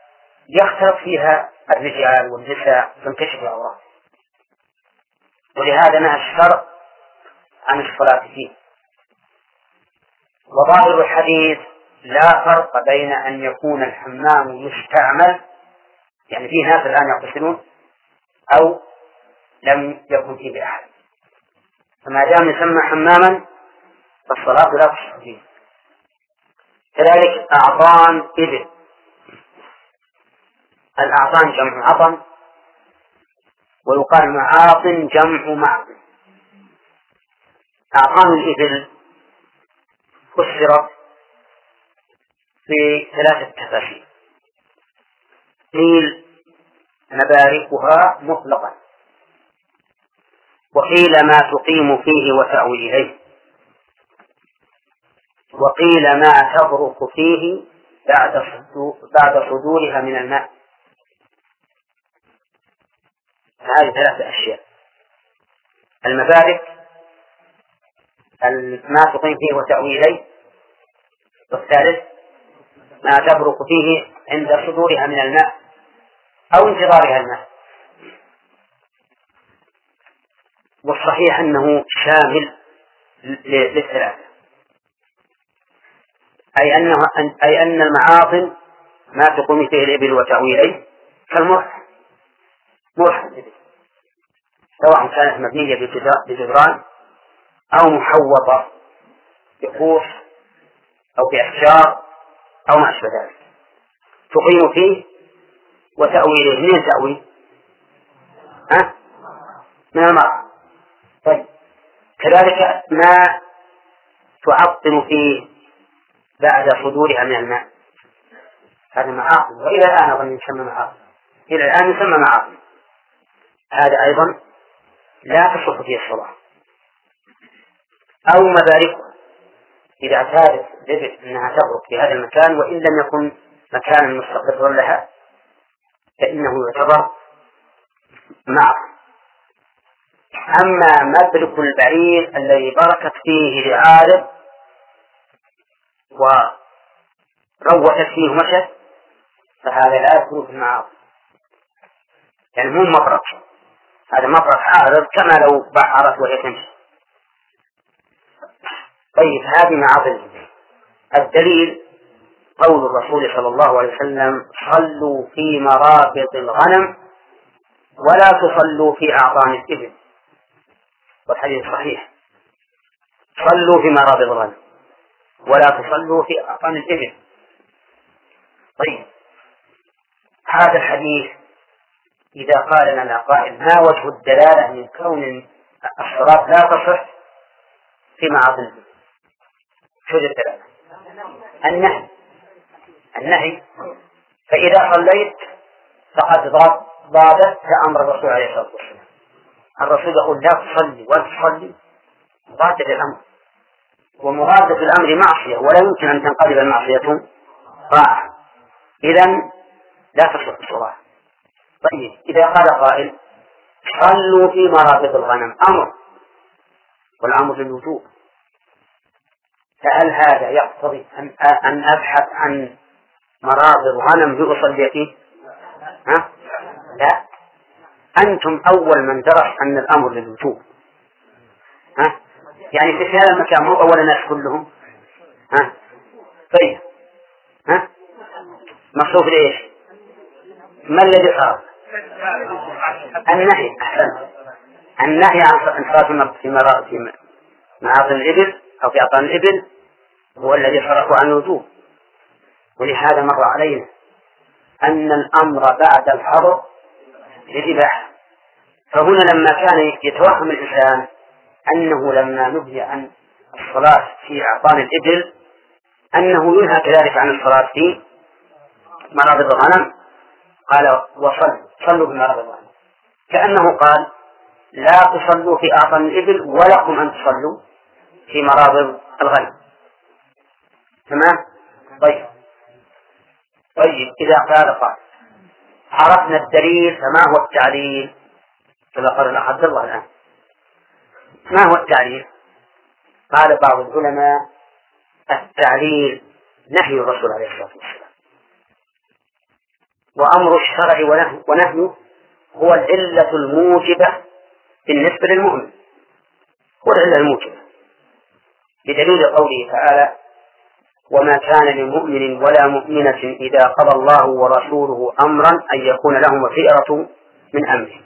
يختلط فيها الرجال والنساء تنكشف العورات، ولهذا نهى الشرع عن الصلاة فيه. وظاهر الحديث لا فرق بين أن يكون الحمام يستعمل، يعني فيه ناس الآن يغتسلون، أو لم يكن فيه بأحد، فما دام يسمى حماما فالصلاة لا تصح فيه. كذلك أعطان إبل، الأعطان جمع عطن، ويقال معاطن جمع معطن. أعطان الإبل فسرت في 3 تفاسير: قيل مباركها مطلقا، وقيل ما تقيم فيه وتأوي إليه، وقيل ما تبرك فيه بعد صدورها من الماء. هذه 3 أشياء: المبارك، ما تقيم فيه وتأوي إليه، والثالث ما تبرك فيه عند صدورها من الماء أو انتظارها الماء. والصحيح أنه شامل للثلاثة، أي أن المعاطن ما تقوم فيه الإبل وتأوي إليه كالمرح، مرح الإبل سواء كانت مبنية بجدران أو محوطة بقوس أو بأشجار أو ما أشبه ذلك، تقيم فيه وتأوي إليه. منين تأوي؟ من المرأة. طيب، كذلك ما تعطن فيه بعد صدورها من الماء، هذا معاطن، وإلى الآن أظن يسمى معاطن، إلى الآن يسمى معاطن. هذا أيضا لا تصح فيه الصلاة. أو مباركها، إذا اعتادت الإبل أنها تبرك في هذا المكان وإن لم يكن مكانا مستقرا لها فإنه يعتبر معه. أما مبرك البعير الذي بركت فيه لعارض وروتت فيه مشت فهذا لا يكون في المعاصي، يعني مو مبرك، هذا مبرك عارض كما لو بعرت وهي تمشي. طيب، هذه معاصي. الدليل قول الرسول صلى الله عليه وسلم: صلوا في مرابض الغنم ولا تصلوا في أعطان الإبل. والحديث صحيح: صلوا في مرابض الغنم ولا تصلوا في أعطان الإبل. طيب، هذا الحديث إذا قال لنا قائل: ما وجه الدلالة من كون الصلاة لا تصح في معاصي الإبل؟ شو الدلالة؟ النهي. فإذا صليت فقد ضابت أمر الرسول عليه الصلاة والسلام. الرسول يقول: لا تصلي ولا تصلي، ضابط الأمر، ومرادة الأمر معصية، ولا يمكن أن تنقلب المعصية طاعة، إذن لا تصح الصلاة. طيب، إذا قال قائل: صلوا في مرابض الغنم، أمر، والأمر للوجوب، فهل هذا يقتضي أن أبحث عن مرابض غنم يصلي فيه؟ لا، أنتم أول من درس أن الأمر للوجوب. يعني في هذا المكان مو أول الناس كلهم. طيب، مقصود ليش؟ ما الذي صار؟ النهي. النهي عن صلاة في معاصي الإبل أو في أعطان الإبل هو الذي صرفوا عن الوجوب. ولهذا مر علينا أن الأمر بعد الحظر للإباحة. فهنا لما كان يتوهم الإنسان أنه لما نهي عن الصلاة في أعطان الإبل أنه ينهى كذلك عن الصلاة في مرابض الغنم، قال: صلوا في مرابض الغنم، كأنه قال: لا تصلوا في أعطان الإبل ولكم أن تصلوا في مرابض الغنم. تمام؟ طيب، إذا قال عرفنا الدليل، فما هو التعليل؟ كما قال الأخ عبد الله الآن، ما هو التعليل؟ قال بعض العلماء: التعليل نهي الرسول عليه الصلاة والسلام، وأمر الشرع ونهيه هو العلة الموجبة بالنسبة للمؤمن، هو العلة الموجبة، بدليل قوله تعالى: وما كان لمؤمن ولا مؤمنة إذا قضى الله ورسوله أمرا أن يكون لهم الخيرة من أمره.